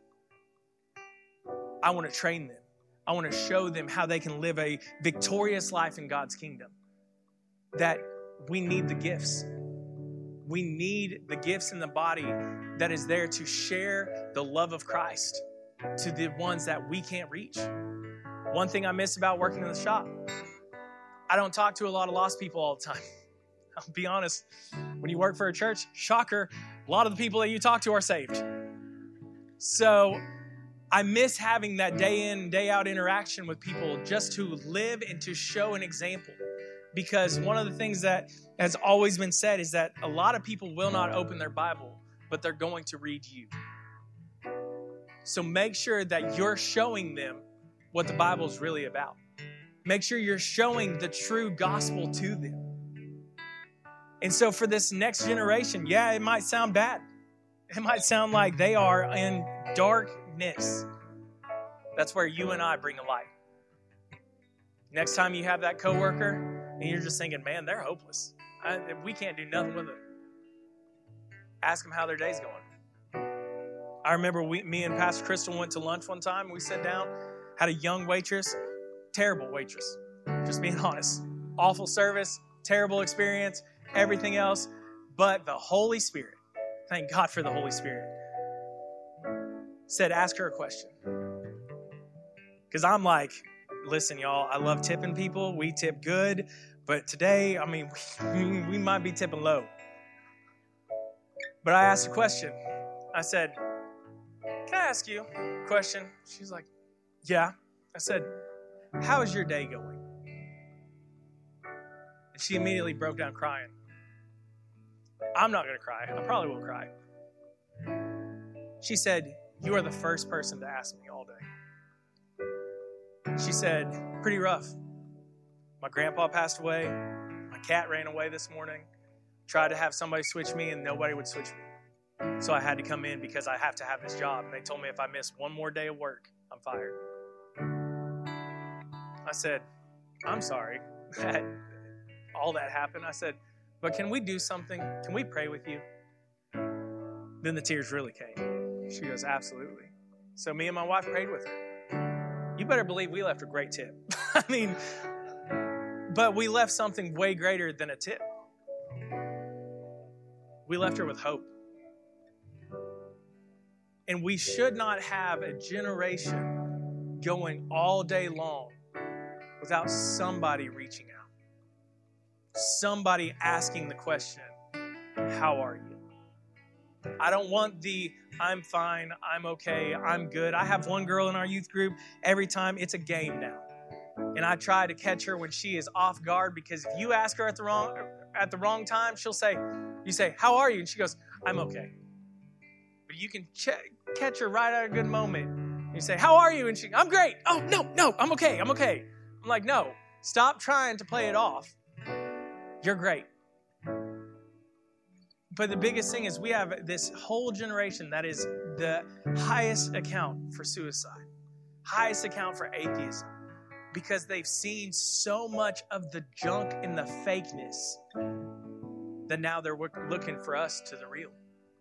I want to train them. I want to show them how they can live a victorious life in God's kingdom. That we need the gifts. We need the gifts in the body that is there to share the love of Christ to the ones that we can't reach. One thing I miss about working in the shop, I don't talk to a lot of lost people all the time. I'll be honest, when you work for a church, shocker, a lot of the people that you talk to are saved. So I miss having that day in, day out interaction with people just to live and to show an example. Because one of the things that has always been said is that a lot of people will not open their Bible, but they're going to read you. So make sure that you're showing them what the Bible is really about. Make sure you're showing the true gospel to them. And so for this next generation, yeah, it might sound bad. It might sound like they are in darkness. That's where you and I bring a light. Next time you have that coworker and you're just thinking, man, they're hopeless. We can't do nothing with them. Ask them how their day's going. I remember me and Pastor Crystal went to lunch one time. We sat down, had a young waitress, terrible waitress, just being honest. Awful service, terrible experience, everything else. But the Holy Spirit, thank God for the Holy Spirit, said, ask her a question. Because I'm like, listen, y'all, I love tipping people. We tip good. But today, I mean, we might be tipping low. But I asked a question. I said, can I ask you a question? She's like, yeah. I said, how is your day going? And she immediately broke down crying. I'm not going to cry. I probably will cry. She said, you are the first person to ask me all day. She said, pretty rough. My grandpa passed away. My cat ran away this morning. Tried to have somebody switch me and nobody would switch me. So I had to come in because I have to have this job. And they told me if I miss one more day of work, I'm fired. I said, I'm sorry that all that happened. I said, but can we do something? Can we pray with you? Then the tears really came. She goes, absolutely. So me and my wife prayed with her. You better believe we left a great tip. I mean, but we left something way greater than a tip. We left her with hope. And we should not have a generation going all day long without somebody reaching out. Somebody asking the question, how are you? I don't want the, I'm fine, I'm okay, I'm good. I have one girl in our youth group, every time it's a game now. And I try to catch her when she is off guard, because if you ask her at the wrong time, she'll say, you say, how are you? And she goes, I'm okay. But you can catch her right at a good moment. And you say, how are you? And she, I'm great. Oh, no, I'm okay. I'm like, no, stop trying to play it off. You're great. But the biggest thing is we have this whole generation that is the highest account for suicide, highest account for atheism, because they've seen so much of the junk and the fakeness that now they're looking for us to the real.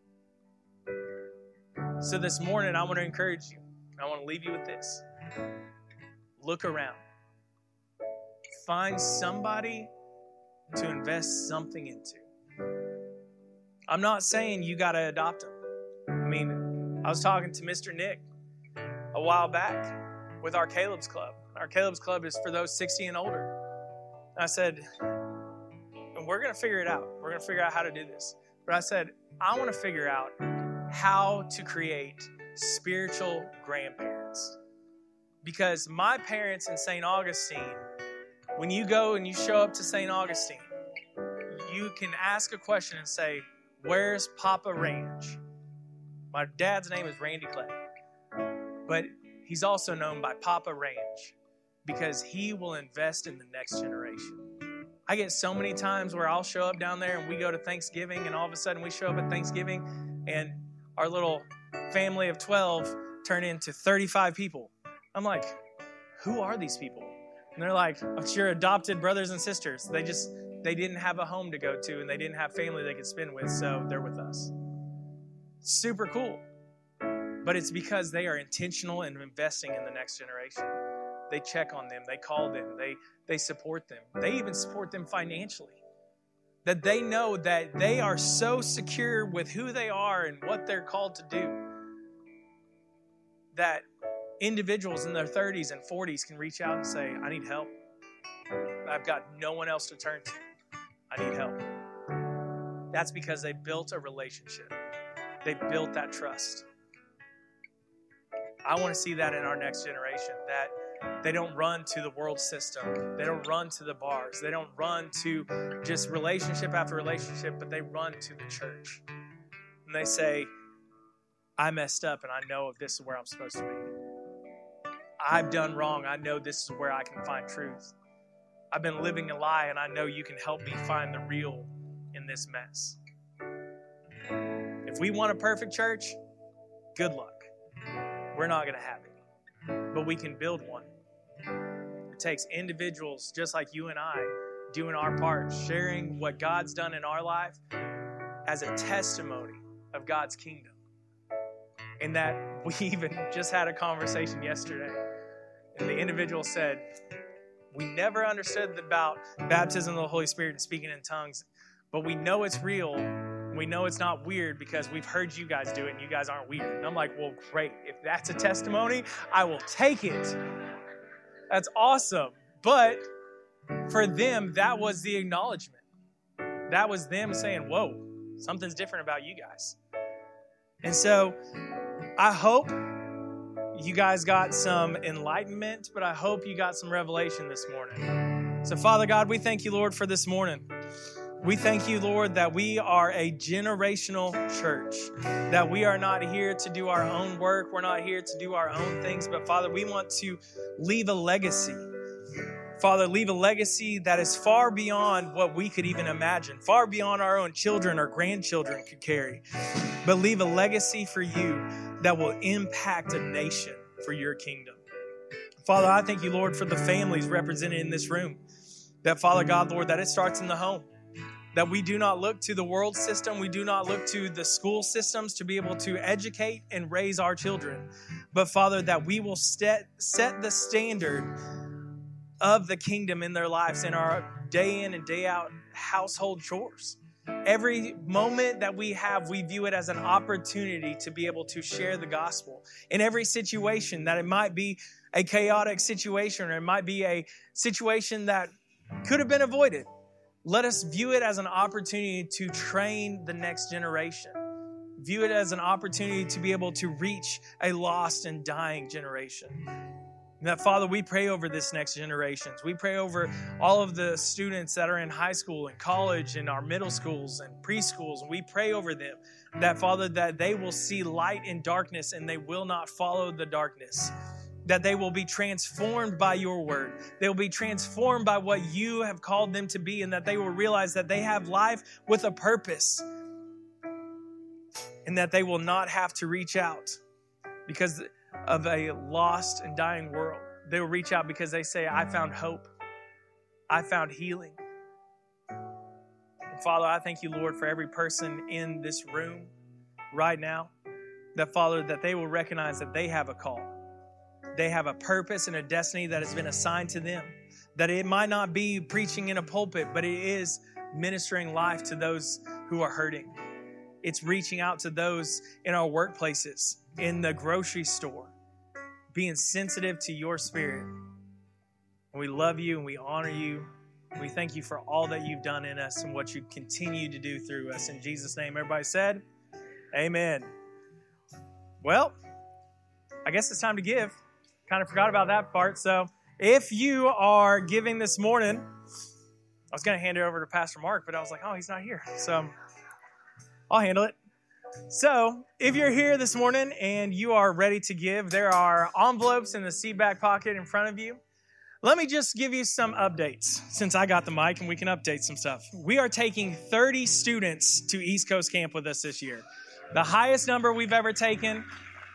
So this morning, I want to encourage you. I want to leave you with this. Look around. Find somebody to invest something into. I'm not saying you got to adopt them. I mean, I was talking to Mr. Nick a while back with our Caleb's Club. Our Caleb's Club is for those 60 and older. And I said, we're going to figure it out. We're going to figure out how to do this. But I said, I want to figure out how to create spiritual grandparents. Because my parents in St. Augustine, when you go and you show up to St. Augustine, you can ask a question and say, where's Papa Range? My dad's name is Randy Clay, but he's also known by Papa Range because he will invest in the next generation. I get so many times where I'll show up down there and we go to Thanksgiving, and all of a sudden we show up at Thanksgiving and our little family of 12 turn into 35 people. I'm like, who are these people? And they're like, it's your adopted brothers and sisters. They didn't have a home to go to, and they didn't have family they could spend with, so they're with us. Super cool. But it's because they are intentional in investing in the next generation. They check on them. They call them. They support them. They even support them financially. That they know that they are so secure with who they are and what they're called to do that individuals in their 30s and 40s can reach out and say, I need help. I've got no one else to turn to. I need help. That's because they built a relationship. They built that trust. I want to see that in our next generation, that they don't run to the world system. They don't run to the bars. They don't run to just relationship after relationship, but they run to the church. And they say, I messed up and I know if this is where I'm supposed to be. I've done wrong. I know this is where I can find truth. I've been living a lie, and I know you can help me find the real in this mess. If we want a perfect church, good luck. We're not going to have it, but we can build one. It takes individuals just like you and I doing our part, sharing what God's done in our life as a testimony of God's kingdom. And that we even just had a conversation yesterday, and the individual said, we never understood about baptism of the Holy Spirit and speaking in tongues, but we know it's real. We know it's not weird because we've heard you guys do it and you guys aren't weird. And I'm like, well, great. If that's a testimony, I will take it. That's awesome. But for them, that was the acknowledgement. That was them saying, whoa, something's different about you guys. And so I hope you guys got some enlightenment, but I hope you got some revelation this morning. So, Father God, we thank you, Lord, for this morning. We thank you, Lord, that we are a generational church, that we are not here to do our own work. We're not here to do our own things, but Father, we want to leave a legacy. Father, leave a legacy that is far beyond what we could even imagine, far beyond our own children or grandchildren could carry, but leave a legacy for you that will impact a nation for your kingdom. Father, I thank you, Lord, for the families represented in this room, that Father God, Lord, that it starts in the home. That we do not look to the world system. We do not look to the school systems to be able to educate and raise our children. But Father, that we will set the standard of the kingdom in their lives, in our day in and day out household chores. Every moment that we have, we view it as an opportunity to be able to share the gospel. In every situation, that it might be a chaotic situation or it might be a situation that could have been avoided. Let us view it as an opportunity to train the next generation. View it as an opportunity to be able to reach a lost and dying generation. And that, Father, we pray over this next generation. We pray over all of the students that are in high school and college and our middle schools and preschools. And we pray over them that, Father, that they will see light in darkness and they will not follow the darkness. That they will be transformed by your word. They will be transformed by what you have called them to be, and that they will realize that they have life with a purpose, and that they will not have to reach out because of a lost and dying world. They will reach out because they say, I found hope. I found healing. And Father, I thank you, Lord, for every person in this room right now, that, Father, that they will recognize that they have a call. They have a purpose and a destiny that has been assigned to them. That it might not be preaching in a pulpit, but it is ministering life to those who are hurting. It's reaching out to those in our workplaces, in the grocery store, being sensitive to your spirit. And we love you and we honor you. We thank you for all that you've done in us and what you continue to do through us. In Jesus' name, everybody said, amen. Well, I guess it's time to give. Kind of forgot about that part. So if you are giving this morning, I was going to hand it over to Pastor Mark, but I was like, oh, he's not here. So I'll handle it. So if you're here this morning and you are ready to give, there are envelopes in the seat back pocket in front of you. Let me just give you some updates since I got the mic and we can update some stuff. We are taking 30 students to East Coast Camp with us this year. The highest number we've ever taken.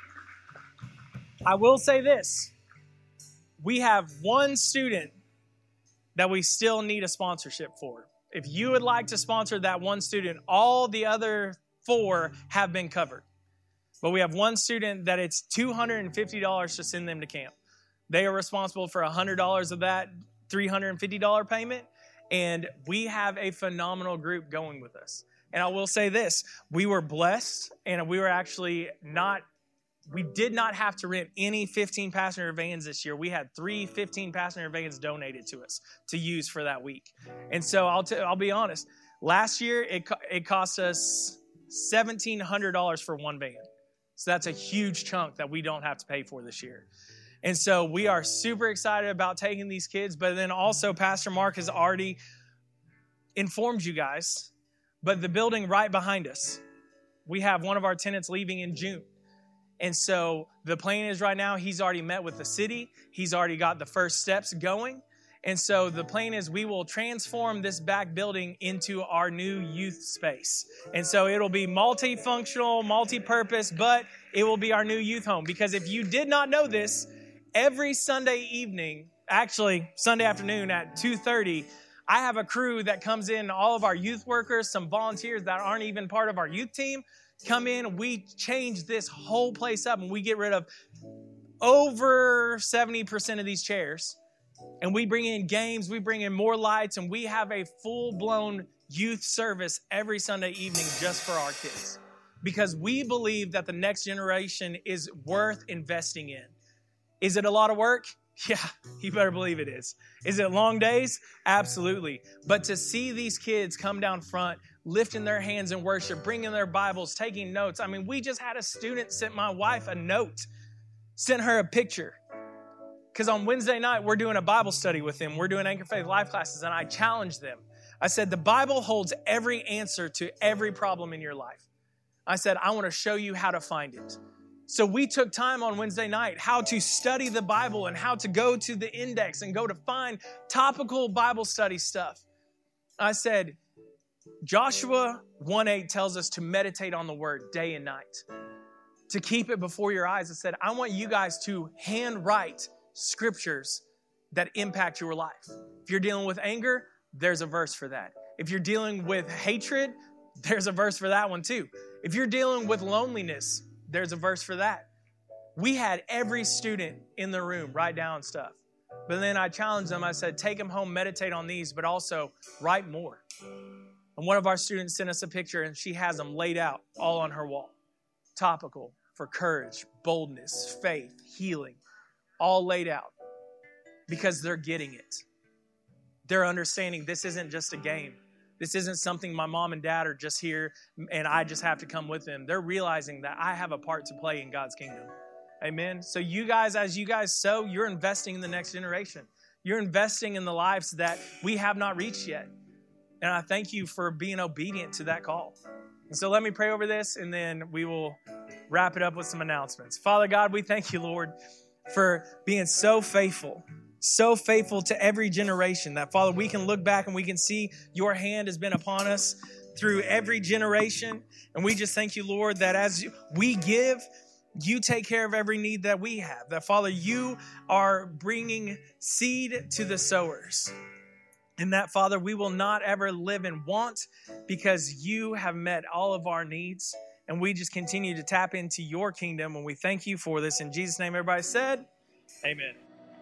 I will say this. We have one student that we still need a sponsorship for. If you would like to sponsor that one student, all the other 4 have been covered. But we have one student that it's $250 to send them to camp. They are responsible for $100 of that $350 payment. And we have a phenomenal group going with us. And I will say this, we were blessed and we were actually we did not have to rent any 15-passenger vans this year. We had 3 15-passenger vans donated to us to use for that week. And so I'll be honest. Last year, it cost us $1,700 for one van. So that's a huge chunk that we don't have to pay for this year. And so we are super excited about taking these kids. But then also, Pastor Mark has already informed you guys. But the building right behind us, we have one of our tenants leaving in June. And so the plan is right now, he's already met with the city. He's already got the first steps going. And so the plan is we will transform this back building into our new youth space. And so it'll be multifunctional, multi-purpose, but it will be our new youth home. Because if you did not know this, every Sunday evening, actually Sunday afternoon at 2:30, I have a crew that comes in, all of our youth workers, some volunteers that aren't even part of our youth team, come in, we change this whole place up, and we get rid of over 70% of these chairs. And we bring in games, we bring in more lights, and we have a full-blown youth service every Sunday evening just for our kids. Because we believe that the next generation is worth investing in. Is it a lot of work? Yeah, you better believe it is. Is it long days? Absolutely. But to see these kids come down front, lifting their hands in worship, bringing their Bibles, taking notes. I mean, we just had a student sent my wife a note, sent her a picture. Because on Wednesday night, we're doing a Bible study with them. We're doing Anchor Faith Life classes, and I challenged them. I said, the Bible holds every answer to every problem in your life. I said, I want to show you how to find it. So we took time on Wednesday night, how to study the Bible and how to go to the index and go to find topical Bible study stuff. I said, Joshua 1:8 tells us to meditate on the word day and night, to keep it before your eyes. I said, I want you guys to handwrite scriptures that impact your life. If you're dealing with anger, there's a verse for that. If you're dealing with hatred, there's a verse for that one too. If you're dealing with loneliness, there's a verse for that. We had every student in the room write down stuff. But then I challenged them. I said, take them home, meditate on these, but also write more. And one of our students sent us a picture, and she has them laid out all on her wall. Topical for courage, boldness, faith, healing, all laid out because they're getting it. They're understanding this isn't just a game. This isn't something my mom and dad are just here and I just have to come with them. They're realizing that I have a part to play in God's kingdom. Amen. So you guys, as you guys sow, you're investing in the next generation. You're investing in the lives that we have not reached yet. And I thank you for being obedient to that call. And so let me pray over this, and then we will wrap it up with some announcements. Father God, we thank you, Lord, for being so faithful to every generation, that, Father, we can look back and we can see your hand has been upon us through every generation. And we just thank you, Lord, that as we give, you take care of every need that we have. That, Father, you are bringing seed to the sowers. And that, Father, we will not ever live in want because you have met all of our needs. And we just continue to tap into your kingdom. And we thank you for this. In Jesus' name, everybody said, amen.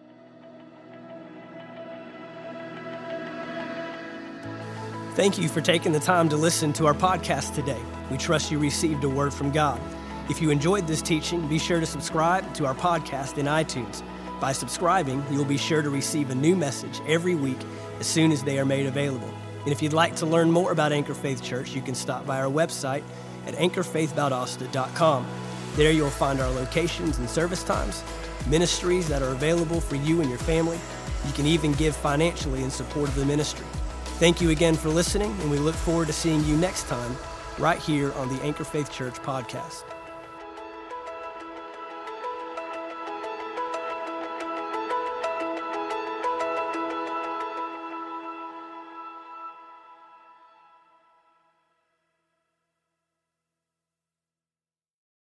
Thank you for taking the time to listen to our podcast today. We trust you received a word from God. If you enjoyed this teaching, be sure to subscribe to our podcast in iTunes. By subscribing, you'll be sure to receive a new message every week as soon as they are made available. And if you'd like to learn more about Anchor Faith Church, you can stop by our website at anchorfaithvaldosta.com. There you'll find our locations and service times, ministries that are available for you and your family. You can even give financially in support of the ministry. Thank you again for listening, and we look forward to seeing you next time right here on the Anchor Faith Church podcast.